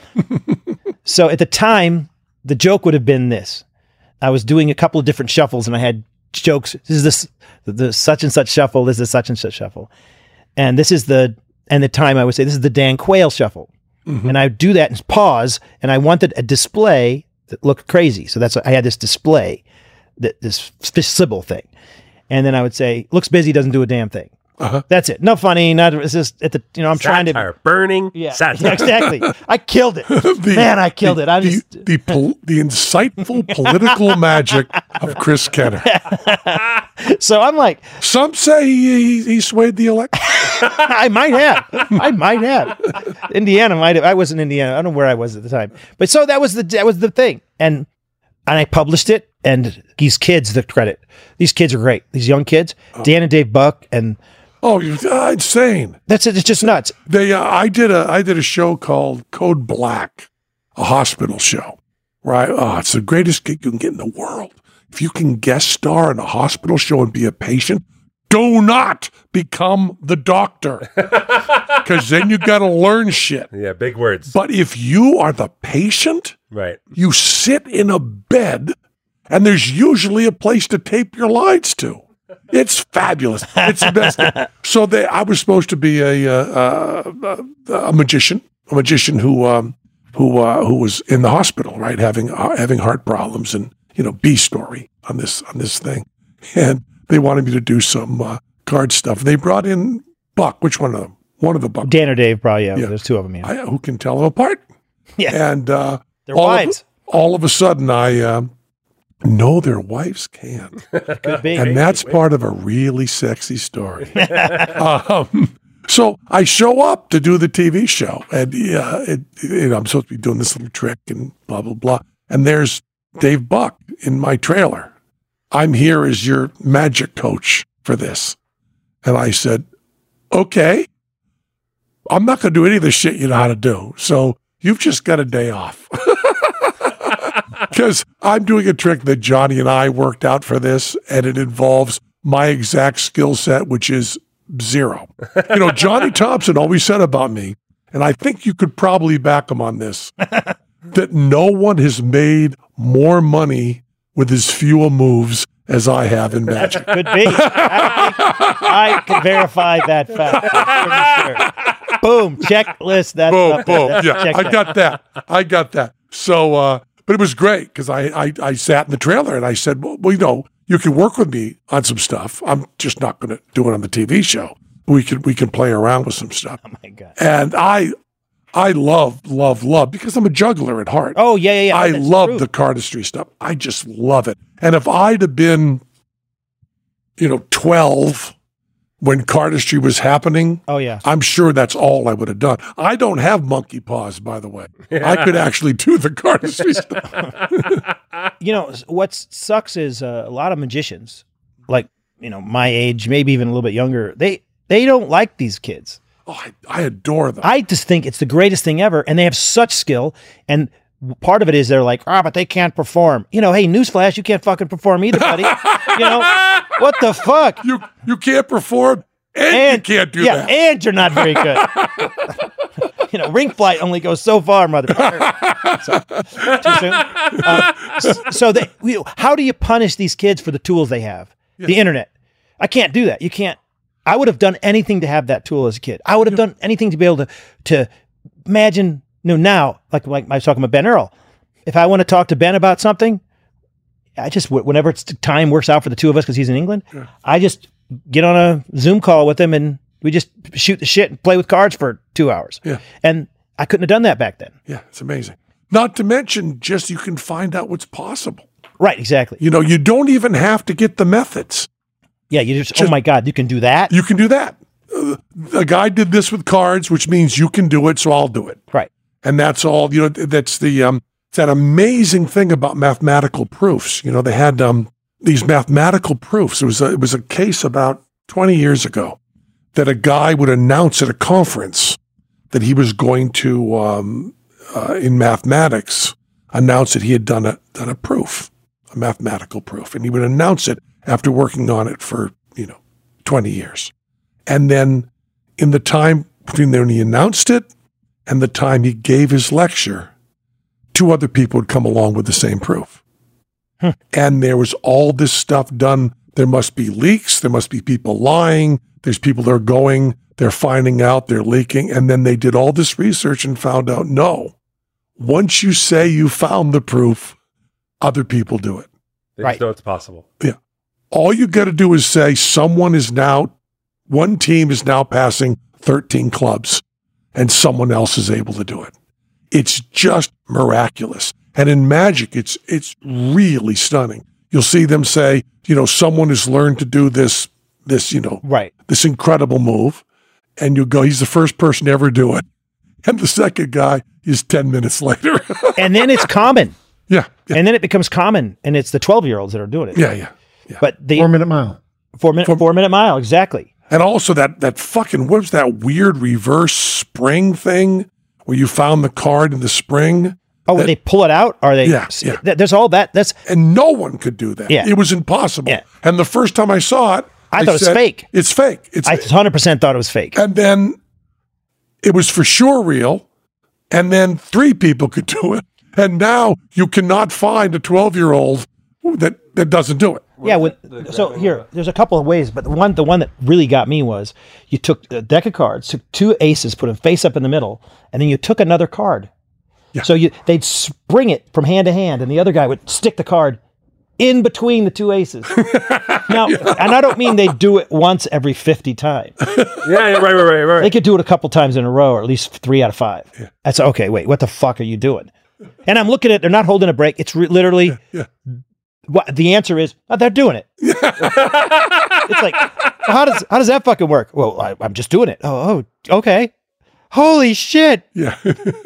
So at the time, the joke would have been this. I was doing a couple of different shuffles and I had jokes. This is this, the such and such shuffle. This is such and such shuffle. And this is the, and the time I would say, this is the Dan Quayle shuffle. And I would do that and pause. And I wanted a display that looked crazy. So that's, I had this display, that this Sybil thing. And then I would say, looks busy, doesn't do a damn thing. Uh-huh. That's it. No funny. Not, it's just at the, you know, I'm trying Satire, to, burning yeah, satire. yeah, exactly. I killed it. The- Man, I killed the, it. I the, just, the, pol- the insightful political magic of Chris Kenner. so I'm like, Some say he, he, he swayed the election. I might have. I might have. Indiana might have. I was in Indiana. I don't know where I was at the time. But so that was the that was the thing. And and I published it, and these kids, the credit. These kids are great. These young kids, Dan and Dave Buck, and Oh, you're uh, insane! that's it. It's just nuts. They, uh, I did a, I did a show called Code Black, a hospital show. Right? Oh, it's the greatest gig you can get in the world. If you can guest star in a hospital show and be a patient, do not become the doctor, because then you got to learn shit. Yeah, big words. But if you are the patient, Right. you sit in a bed, and there's usually a place to tape your lines to. It's fabulous. It's the best. So they, I was supposed to be a uh, uh, a magician, a magician who um, who uh, who was in the hospital, right, having uh, having heart problems, and you know, B story on this on this thing, and they wanted me to do some uh, card stuff. They brought in Buck. Which one of them? One of the Buck. Dan or Dave, probably. Yeah, Yeah. there's two of them. Yeah, I, who can tell them apart? yeah. And uh, They're all wives. Of, all of a sudden, I um, know their wives can. Could be. And that's part of a really sexy story. um, so I show up to do the T V show, and uh, it, you know, I'm supposed to be doing this little trick and blah, blah, blah. And there's Dave Buck in my trailer. I'm here as your magic coach for this. And I said, okay, I'm not going to do any of the shit you know how to do. So you've just got a day off. Because I'm doing a trick that Johnny and I worked out for this, and it involves my exact skill set, which is zero. You know, Johnny Thompson always said about me, and I think you could probably back him on this, that no one has made more money with as few moves as I have in Magic. Could be. I, think I can verify that fact. I'm pretty sure. Boom, checklist. That's Boom, up there. boom. That's Yeah, check I that. got that. I got that. So, uh, but it was great because I, I, I sat in the trailer and I said, well, well, you know, you can work with me on some stuff. I'm just not going to do it on the T V show. We can we can play around with some stuff. Oh my God. And I I love, love, love, because I'm a juggler at heart. Oh, yeah, yeah, yeah. I That's love true. the cardistry stuff. I just love it. And if I'd have been, you know, twelve when cardistry was happening, Oh, yeah. I'm sure that's all I would have done. I don't have monkey paws, by the way. I could actually do the cardistry stuff. You know, what sucks is uh, a lot of magicians, like, you know, my age, maybe even a little bit younger, they, they don't like these kids. Oh, I, I adore them. I just think it's the greatest thing ever, and they have such skill. And part of it is they're like, ah, oh, but they can't perform. You know, hey, newsflash, you can't fucking perform either, buddy. You know, what the fuck? you you can't perform, and, And you can't do yeah, that. and you're not very good. You know, ring flight only goes so far, motherfucker. So, too soon. Uh, s- so they, we, how do you punish these kids for the tools they have? The internet. I can't do that. You can't. I would have done anything to have that tool as a kid. I would have done anything to be able to to imagine. You know, now, like like I was talking about Ben Earl. If I want to talk to Ben about something, I just whenever it's time works out for the two of us because he's in England, Yeah. I just get on a Zoom call with him and we just shoot the shit and play with cards for two hours. Yeah. And I couldn't have done that back then. Yeah, it's amazing. Not to mention, just you can find out what's possible. Right, exactly. You know, you don't even have to get the methods. Yeah, you just, Just- oh my God, you can do that? You can do that. Uh, a guy did this with cards, which means you can do it, so I'll do it. Right. And that's all, you know, that's the, um, it's that amazing thing about mathematical proofs. You know, they had um, these mathematical proofs. It was, a, it was a case about twenty years ago that a guy would announce at a conference that he was going to, um, uh, in mathematics, announce that he had done a, done a proof, a mathematical proof. And he would announce it after working on it for, you know, twenty years. And then in the time between when he announced it and the time he gave his lecture, two other people would come along with the same proof. Hmm. And there was all this stuff done. There must be leaks. There must be people lying. There's people that are going, they're finding out, they're leaking. And then they did all this research and found out, no, once you say you found the proof, other people do it. They Right. just know it's possible. All you got to do is say someone is now, one team is now passing thirteen clubs and someone else is able to do it. It's just miraculous. And in Magic, it's it's really stunning. You'll see them say, you know, someone has learned to do this, this, you know, Right. this incredible move. And you go, he's the first person to ever do it. And the second guy is ten minutes later. And then it's common. yeah, yeah, And then it becomes common. And it's the twelve-year-olds that are doing it. yeah, yeah. But the Four minute mile. four minute, four minute mile, exactly. And also that that fucking, what was that weird reverse spring thing where you found the card in the spring? Oh, when they pull it out? Are they? Yeah, yeah. th- There's all that. That's And no one could do that. Yeah. It was impossible. Yeah. And the first time I saw it, I thought it was said, fake. It's fake. It's I one hundred percent thought it was fake. And then it was for sure real. And then three people could do it. And now you cannot find a twelve-year-old that, that doesn't do it. Yeah. When, so here, there's a couple of ways, but the one, the one that really got me was you took a deck of cards, took two aces, put them face up in the middle, and then you took another card. Yeah. So you they'd spring it from hand to hand, and the other guy would stick the card in between the two aces. Now, and I don't mean they do it once every fifty times. Yeah, yeah, right, right, right, right. They could do it a couple times in a row, or at least three out of five. That's okay. Wait, what the fuck are you doing? And I'm looking at, they're not holding a break. It's re- literally, Yeah. what the answer is, oh, they're doing it. It's like, well, how does how does that fucking work? Well, I, I'm just doing it. Oh, oh, okay. Holy shit! Yeah.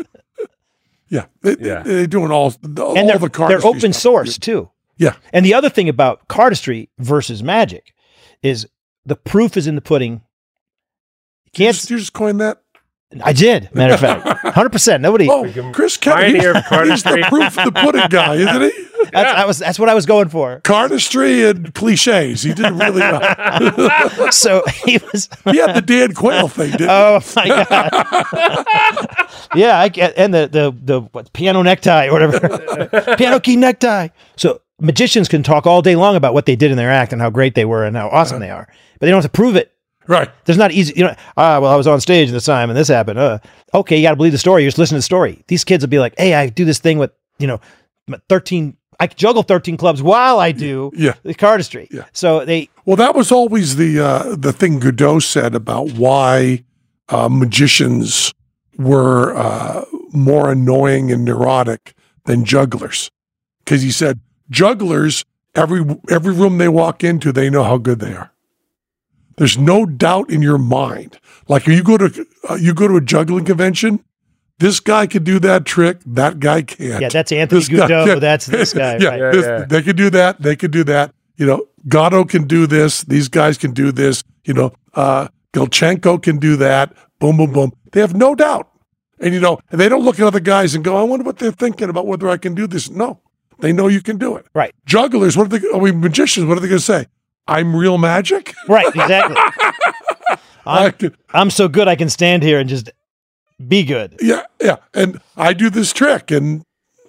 yeah. They, Yeah. They're doing all, all And they're, the cardistry they're open stuff. source too. Yeah. And the other thing about cardistry versus Magic is the proof is in the pudding. You You can't. just, you just coined that? I did. Matter of fact, one hundred percent. Nobody. Oh, Chris Kenner, he's, Pioneer of he's the cardistry. proof of the pudding guy, isn't he? That's, that was that's what I was going for. Cardistry and cliches. He did really well. So he was. He had the Dan Quayle thing, didn't Oh my god! Yeah, I get and the the the what, piano necktie or whatever, piano key necktie. So magicians can talk all day long about what they did in their act and how great they were and how awesome they are, but they don't have to prove it. he? Right. There's not easy, you know. Ah, well, I was on stage this time and this happened. Uh, okay, you got to believe the story. You just listen to the story. These kids will be like, "Hey, I do this thing with you know, thirteen. I juggle thirteen clubs while I do Yeah. the cardistry." Yeah. So they. Well, that was always the uh, the thing Godot said about why uh, magicians were uh, more annoying and neurotic than jugglers, because he said jugglers every every room they walk into, they know how good they are. There's no doubt in your mind. Like if you go to uh, you go to a juggling convention, this guy could do that trick, that guy can't. Yeah, that's Anthony This guy Godot. can't. That's this guy. yeah, right. Yeah, this- yeah. they could do that. They could do that. You know, Gatto can do this. These guys can do this. You know, uh, Golchenko can do that. Boom, boom, boom. They have no doubt. And, you know, and they don't look at other guys and go, I wonder what they're thinking about whether I can do this. No, they know you can do it. Right. Jugglers, what are they, I mean, magicians, what are they going to say? I'm real magic? Right. Exactly. I I'm, can, I'm so good I can stand here and just be good. yeah, yeah. And I do this trick and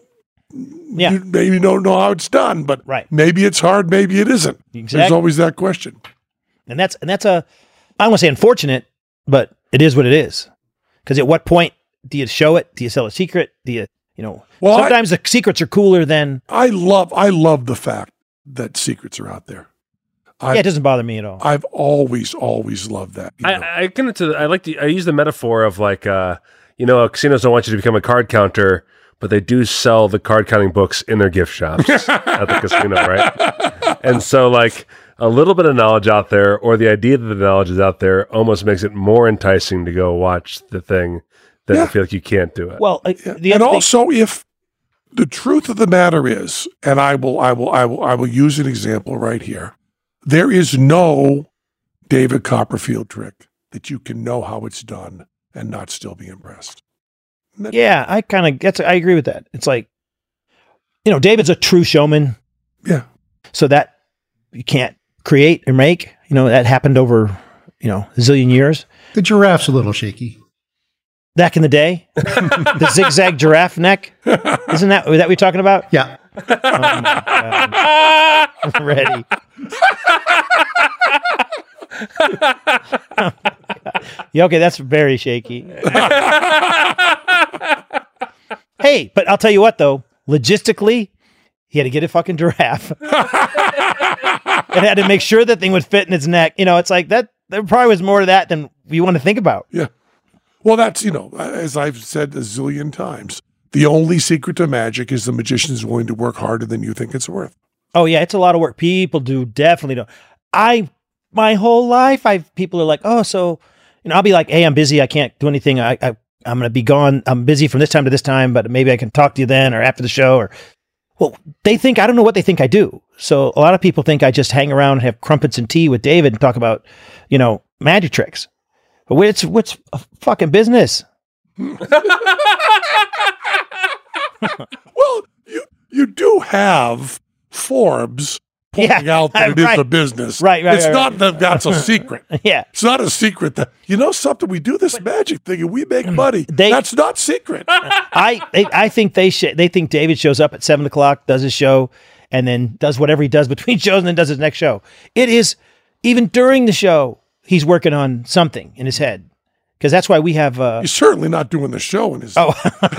Yeah. you maybe don't know how it's done, but Right. maybe it's hard, maybe it isn't. There's Exactly. always that question. And that's and that's a I don't want to say unfortunate, but it is what it is. Because at what point do you show it? Do you sell a secret? Do you you know? Well, I- sometimes the secrets are cooler than. I love I love the fact that secrets are out there. I, Yeah, it doesn't bother me at all. I've always, always loved that. you know. I, I get into. I like the. I use the metaphor of like, uh, you know, casinos don't want you to become a card counter, but they do sell the card counting books in their gift shops at the casino, right? And so, like, a little bit of knowledge out there, or the idea that the knowledge is out there, almost makes it more enticing to go watch the thing than Yeah. to feel like you can't do it. Well, uh, Yeah. the and other thing- also, if the truth of the matter is, and I will, I will, I will, I will use an example right here. There is no David Copperfield trick that you can know how it's done and not still be impressed. yeah, I kind of that's I agree with that. It's like, you know, David's a true showman, Yeah. so that you can't create or make. You know, that happened over you know a zillion years. The giraffe's a little shaky. Back in the day, the zigzag giraffe neck. Isn't that is that what you're talking about? Yeah. Ready. Yeah, okay, that's very shaky. Hey, but I'll tell you what though, logistically, he had to get a fucking giraffe. And had to make sure that thing would fit in its neck. You know, it's like that there probably was more to that than you want to think about. Yeah. Well, that's, you know, as I've said a zillion times, the only secret to magic is the magician's willing to work harder than you think it's worth. Oh yeah, it's a lot of work. People do definitely don't. I my whole life, I've people are like, oh, so you know, I'll be like, hey, I'm busy, I can't do anything. I, I I'm gonna be gone. I'm busy from this time to this time, but maybe I can talk to you then or after the show. Or well, they think I don't know what they think I do. So a lot of people think I just hang around and have crumpets and tea with David and talk about, you know, magic tricks. But it's what's a fucking business. Well, you you do have Forbes pointing Yeah, out that it is right. a business. Right, right, It's right, not right. that that's a secret. Yeah. It's not a secret that, you know something, we do this magic thing and we make money. They- that's not secret. I they, I think they sh- they think David shows up at seven o'clock, does his show, and then does whatever he does between shows, and then does his next show. It is even during the show he's working on something in his head because that's why we have. Uh, He's certainly not doing the show in his oh,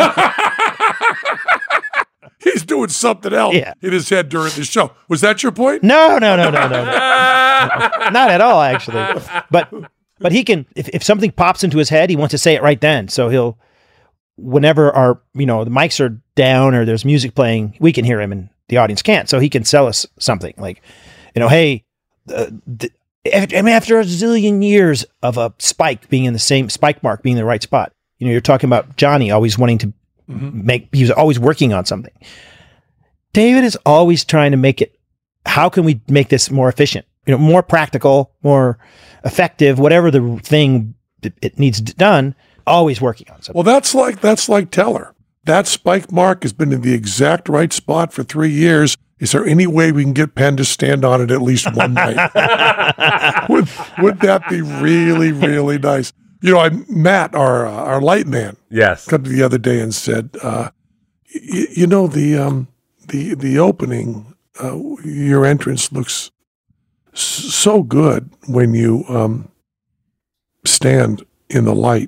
He's doing something else Yeah. in his head during the show. Was that your point? no, no, no, no, no, no, not at all actually. But but he can if if something pops into his head, he wants to say it right then. So he'll whenever our you know the mics are down or there's music playing, we can hear him and the audience can't. So he can sell us something like, you know, hey. Uh, th- I mean, after a zillion years of a spike being in the same spike mark being in the right spot, you know, you're talking about Johnny always wanting to make, he was always working on something. David is always trying to make it, how can we make this more efficient, you know, more practical, more effective, whatever the thing it needs done Always working on something. Well, that's like that's like Teller. That spike mark has been in the exact right spot for three years. Is there any way we can get Penn to stand on it at least one night? would, would that be really, really nice? You know, I, Matt, our uh, our light man, Yes. come to the other day and said, uh, y- you know, the um, the the opening, uh, your entrance looks s- so good when you um, stand in the light.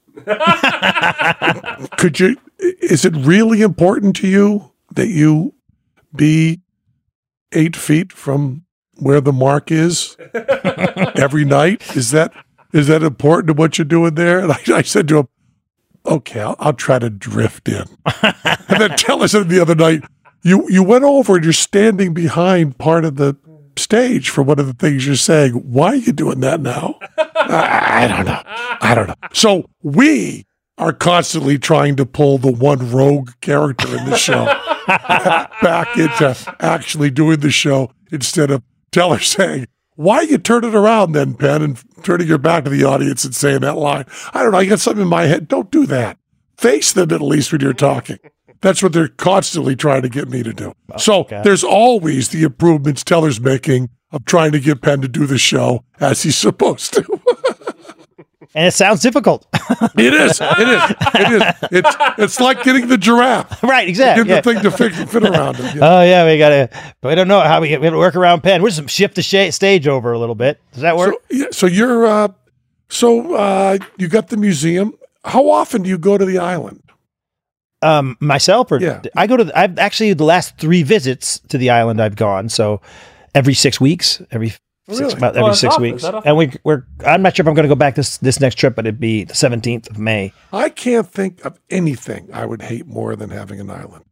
Could you? Is it really important to you that you be eight feet from where the mark is every night? Is that is that important to what you're doing there? And I, I said to him, "Okay, I'll, I'll try to drift in." And then Teller said the other night, "You you went over and you're standing behind part of the stage for one of the things you're saying. Why are you doing that now?" I, I don't know. I don't know. So we are constantly trying to pull the one rogue character in the show back into actually doing the show instead of Teller saying, "Why are you turning around then, Penn, and turning your back to the audience and saying that line? I don't know. I got something in my head." Don't do that. Face them at least when you're talking. That's what they're constantly trying to get me to do. So okay. There's always the improvements Teller's making of trying to get Penn to do the show as he's supposed to. And it sounds difficult. It is. It is. It is. It's it's like getting the giraffe. Right, exactly. Get Yeah. the thing to fit, fit around it. Yeah. Oh, yeah, we got to, but we don't know how we, we have to work around Penn. We'll just shift the sh- stage over a little bit. Does that work? So, yeah, so you're, uh, so uh, you got the museum. How often do you go to the island? Um, myself, or Yeah. I go to, the, I've actually, the last three visits to the island I've gone. So every six weeks, every six, Really? about Oh, every that's six often. Is weeks. that often? And we, we're, I'm not sure if I'm going to go back this, this next trip, but it'd be the seventeenth of May. I can't think of anything I would hate more than having an island.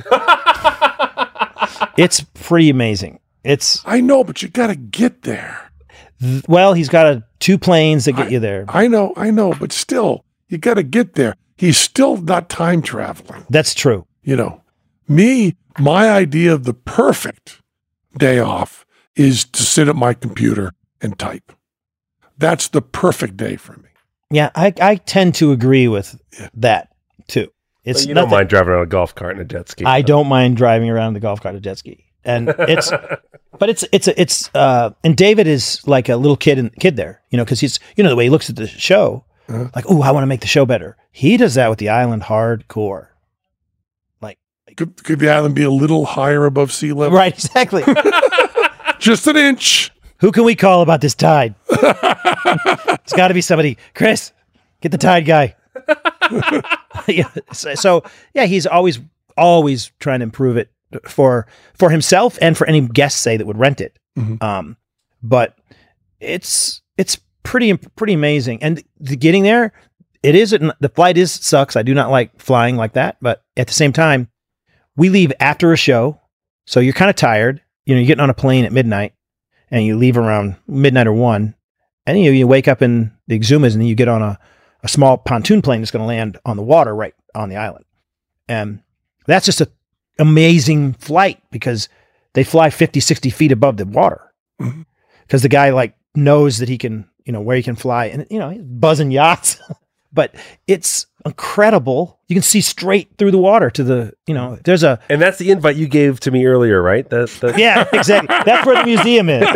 It's pretty amazing. It's, I know, but you got to get there. well, he's got a, two planes that get you there. I know, I know, but still, you got to get there. He's still not time traveling. That's true. You know, me, my idea of the perfect day off is to sit at my computer and type. That's the perfect day for me. Yeah, I, I tend to agree with Yeah. that too. It's But you don't nothing- mind driving on a golf cart and a jet ski. I don't mind driving around in the golf cart or jet ski, and it's, but it's it's it's uh, and David is like a little kid and kid there, you know, because he's you know the way he looks at the show, Uh-huh. like, oh, I want to make the show better. He does that with the island hardcore, like Could, could the island be a little higher above sea level? right, exactly. Just an inch. Who can we call about this tide? It's got to be somebody. Chris, get the tide guy. Yeah, so, so yeah, he's always always trying to improve it for for himself and for any guests, say, that would rent it. Mhm. Um, but it's it's pretty pretty amazing, and the getting there, it is the flight is sucks. I do not like flying like that, but at the same time, we leave after a show, so you're kind of tired. You know, you're getting on a plane at midnight, and you leave around midnight or one, and you you wake up in the Exumas, and then you get on a a small pontoon plane that's going to land on the water right on the island. And that's just an amazing flight because they fly fifty, sixty feet above the water. Mhm. Because the guy like knows that he can, you know, where he can fly, and, you know, he's buzzing yachts, but it's incredible. You can see straight through the water to the, you know, there's a, And that's the invite you gave to me earlier, right? That, that, yeah, exactly. That's where the museum is.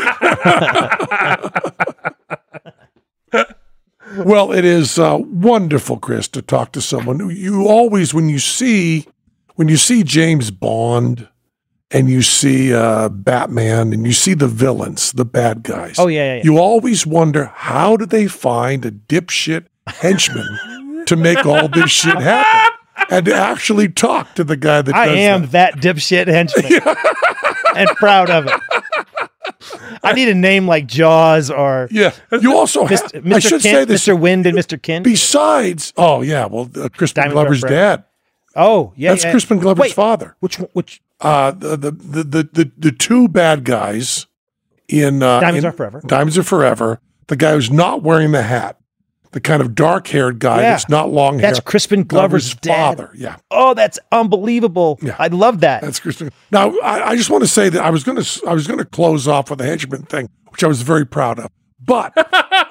Well, it is uh, wonderful, Chris, to talk to someone who you always, when you see, when you see James Bond and you see uh, Batman and you see the villains, the bad guys. Oh, yeah, yeah, yeah. You always wonder, how do they find a dipshit henchman to make all this shit happen and to actually talk to the guy that I does am that? that dipshit henchman and proud of it. I need a name like Jaws or Yeah. You also have, Mister I Mister should Kent, say this, Mister Wind and Mister Kent. besides, oh, yeah, well, uh, Crispin Diamond Glover's Forever. dad. Oh, yeah. That's yeah. Crispin Glover's Wait, father. Which one- which Uh, the, the, the, the, the, the two bad guys in uh, Diamonds in Are Forever. Diamonds Are Forever. The guy who's not wearing the hat, the kind of dark haired guy Yeah. that's not long hair. That's Crispin Glover's dad. father. Yeah, Oh, that's unbelievable. Yeah. I love that. that's Crispin. Now, I, I just want to say that I was going to I was going to close off with the henchman thing, which I was very proud of. But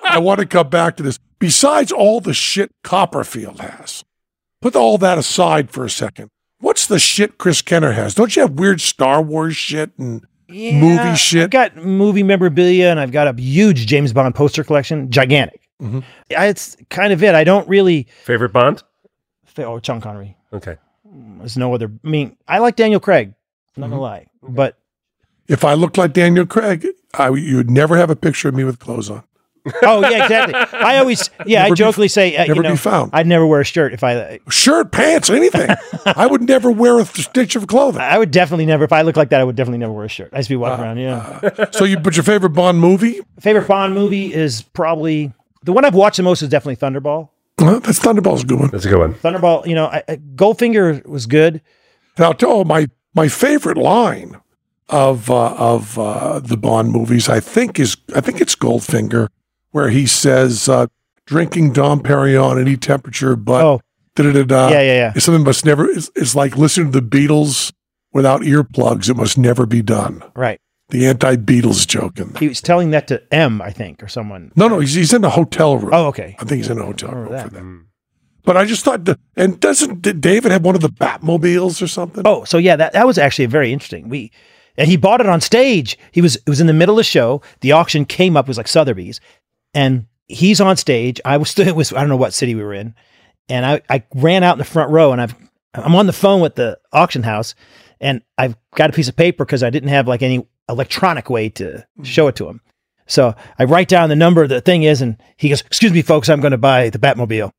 I want to come back to this. Besides all the shit Copperfield has, put all that aside for a second. What's the shit Chris Kenner has? Don't you have weird Star Wars shit and Yeah, movie shit? I've got movie memorabilia, and I've got a huge James Bond poster collection, gigantic. Mhm. I, it's kind of it. I don't really. Favorite Bond? Oh, Sean Connery. Okay. There's no other. I mean, I like Daniel Craig. I'm not Mm-hmm. gonna lie, but If I looked like Daniel Craig, I, you would never have a picture of me with clothes on. oh yeah, exactly. I always yeah, Never I be- jokingly say uh, never you know, be found. I'd never wear a shirt if I. Shirt, pants, anything. I would never wear a stitch of clothing. I would definitely never. If I look like that, I would definitely never wear a shirt. I used to be walking around. Yeah. So you, but your favorite Bond movie? Favorite Bond movie is probably the one I've watched the most is definitely Thunderball. Well, that's Thunderball's a good one. That's a good one. Thunderball, you know, I, I, Goldfinger was good. Now, oh, my my favorite line of uh, of uh, the Bond movies, I think is I think it's Goldfinger, where he says, uh, "Drinking Dom Perignon any temperature, but Oh, da-da-da-da, yeah, yeah, yeah. is something must never is it's like listening to the Beatles without earplugs. It must never be done." Right. The anti-Beatles joke in there. He was telling that to M, I think, or someone. No, no, he's he's in a hotel room. Oh, okay. I think he's in a hotel room remember for that. that. But I just thought, the, and doesn't did David have one of the Batmobiles or something? Oh, so yeah, that, that was actually very interesting. We and he bought it on stage. He was it was in the middle of the show. The auction came up, it was like Sotheby's, and he's on stage. I was still it was I don't know what city we were in, and I, I ran out in the front row, and I've I'm on the phone with the auction house, and I've got a piece of paper because I didn't have like any electronic way to show it to him. So I write down the number the thing is, and he goes, "Excuse me, folks, I'm going to buy the Batmobile."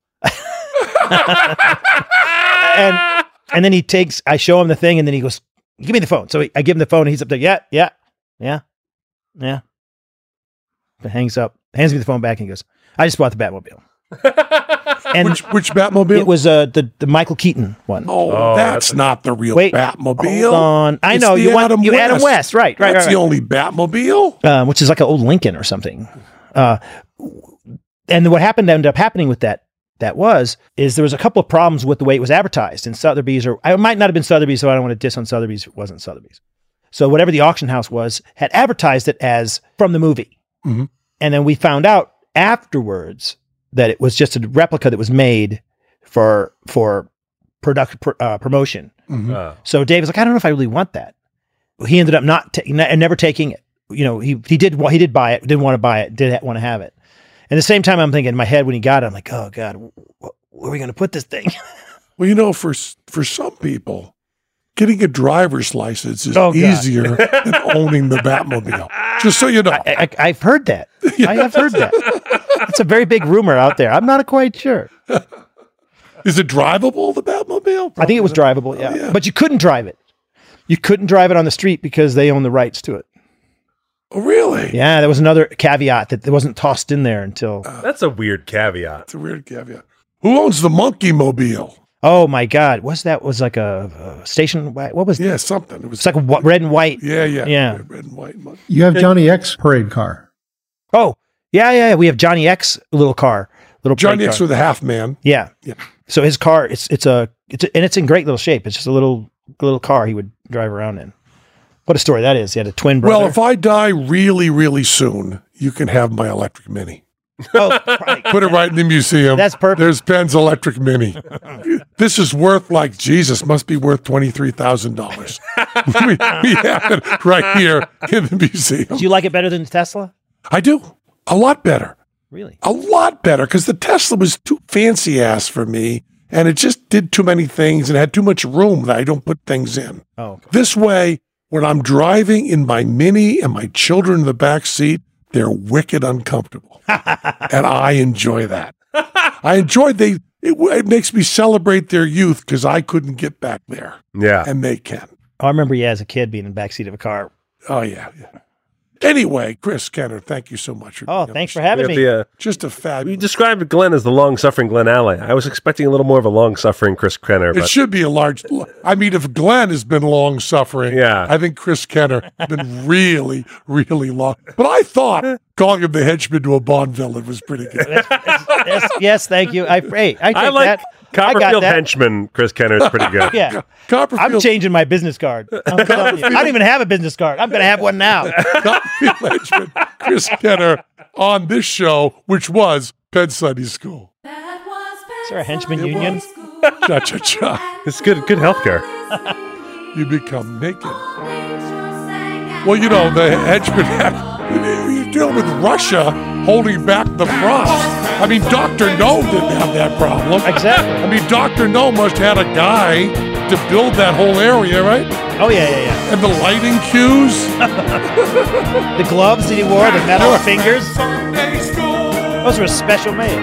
and and then he takes, I show him the thing, and then he goes, "Give me the phone." So he, I give him the phone, and he's up there, yeah, yeah, yeah, yeah. But hangs up, hands me the phone back, and he goes, "I just bought the Batmobile." And Which which Batmobile? it was uh, the the Michael Keaton one. Oh, Oh, that's, that's a- not the real Wait, Batmobile. hold on. I It's know the you want Adam you Adam West, right? Right, That's right, the right. only Batmobile. Um, which is like an old Lincoln or something. Uh, and what happened ended up happening with that that was is there was a couple of problems with the way it was advertised in Sotheby's, or I might not have been Sotheby's, so I don't want to diss on Sotheby's. It wasn't Sotheby's. So whatever the auction house was had advertised it as from the movie, Mhm. and then we found out afterwards that it was just a replica that was made for for product pr- uh, promotion. Mhm. Uh, So Dave was like, I don't know if I really want that. He ended up not ta- ne- never taking it. You know, he he did he did buy it, didn't want to buy it, did want to have it. And at the same time, I'm thinking in my head when he got it, I'm like, oh God, wh- where are we going to put this thing? Well, you know, for s- for some people, getting a driver's license is Oh, God. easier than owning the Batmobile. Just so you know. I, I, I've heard that. I have heard that. It's a very big rumor out there. I'm not quite sure. Is it drivable, the Batmobile? I think it was drivable, yeah. yeah. But you couldn't drive it. You couldn't drive it on the street because they own the rights to it. Oh, really? Yeah, there was another caveat that it wasn't tossed in there until. that's a weird caveat. It's a weird caveat. Who owns the Monkey Mobile? Oh my God, what's that? Was like a, a station? wa- What was? Yeah, something. It was It's like a wh- red and white. yeah, yeah, Yeah. Red, red and white monkey. You have Johnny X parade car. Oh, yeah, yeah. yeah. We have Johnny X little car, little Johnny plate X car. with a half man. Yeah, Yeah. So his car, it's it's a it's a, and it's in great little shape. It's just a little little car he would drive around in. What a story that is! He had a twin brother. Well, if I die really, really soon, you can have my electric mini. oh, right. Put it right in the museum. That's perfect. There's Ben's electric mini. This is worth like Jesus. Must be worth twenty three thousand dollars. we, we have it right here in the museum. Do you like it better than Tesla? I do a lot better, Really? a lot better, because the Tesla was too fancy ass for me, and it just did too many things and had too much room that I don't put things in. Oh, okay. This way, when I'm driving in my Mini and my children in the back seat, they're wicked uncomfortable. And I enjoy that. I enjoy they it, it makes me celebrate their youth because I couldn't get back there Yeah. and they can. I remember, yeah, as a kid being in the backseat of a car. Oh yeah, yeah. Anyway, Chris Kenner, thank you so much for Oh, being on thanks the for show. having We me. have the, uh, Just a you fabulous. described Glenn as the long-suffering Glenn Alley. I was expecting a little more of a long-suffering Chris Kenner, It but should be a large. I mean, if Glenn has been long suffering, Yeah. I think Chris Kenner has been really, really long. But I thought calling him the henchman to a Bond villain was pretty good. yes, yes, thank you. I hey, I take I like that. Copperfield henchman, Chris Kenner is pretty good. Yeah. Copperfield. I'm changing my business card. I'm telling you. I don't even have a business card. I'm going to have one now. Copperfield henchman, Chris Kenner on this show, which was Penn Sunday School. Is there a henchman union? Cha cha cha. It's good, good healthcare. You become naked. Well, you know, the henchman had, you deal with Russia holding back the frost. I mean, Doctor No didn't have that problem. Exactly. I mean, Doctor No must have had a guy to build that whole area, right? Oh, yeah, yeah, yeah. And the lighting cues. The gloves that he wore, the metal fingers. Those were special made.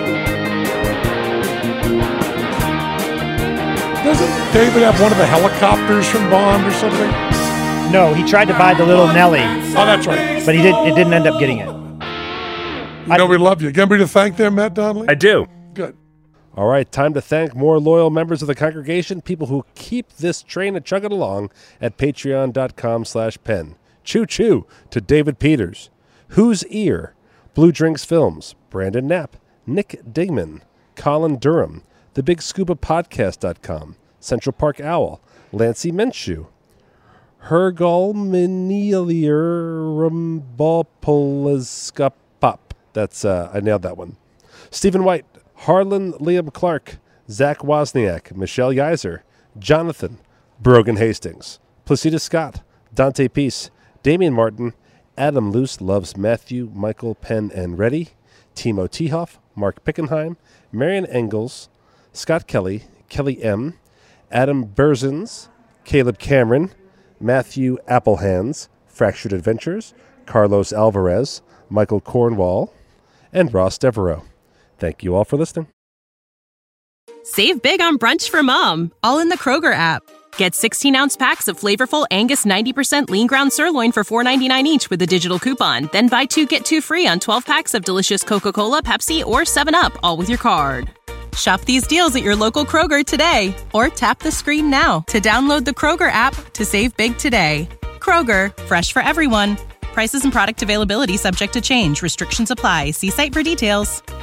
Doesn't David have one of the helicopters from Bond or something? No, he tried to buy the little Nelly. Oh, that's right. But he did. It didn't end up getting it. You know we love you. You got anybody to thank there, Matt Donnelly? I do. Good. All right, time to thank more loyal members of the congregation, people who keep this train a chugging along at patreon.com slash pen. Choo-choo to David Peters, Whose Ear, Blue Drinks Films, Brandon Knapp, Nick Digman, Colin Durham, The Big Scuba Podcast dot com, Central Park Owl, Lancey Minshew, Hergol Miniliarumbopoliskapop. That's, uh, I nailed that one. Stephen White, Harlan Liam Clark, Zach Wozniak, Michelle Yeiser, Jonathan, Brogan Hastings, Placida Scott, Dante Peace, Damian Martin, Adam Luce loves Matthew, Michael, Penn, and Reddy, Timo Tehoff, Mark Pickenheim, Marion Engels, Scott Kelly, Kelly M., Adam Berzins, Caleb Cameron, Matthew Applehands, Fractured Adventures, Carlos Alvarez, Michael Cornwall, and Ross Devereaux. Thank you all for listening. Save big on brunch for mom, all in the Kroger app. Get sixteen-ounce packs of flavorful Angus ninety percent lean ground sirloin for four ninety-nine each with a digital coupon. Then buy two, get two free on twelve packs of delicious Coca-Cola, Pepsi, or seven up, all with your card. Shop these deals at your local Kroger today, or tap the screen now to download the Kroger app to save big today. Kroger, fresh for everyone. Prices and product availability subject to change. Restrictions apply. See site for details.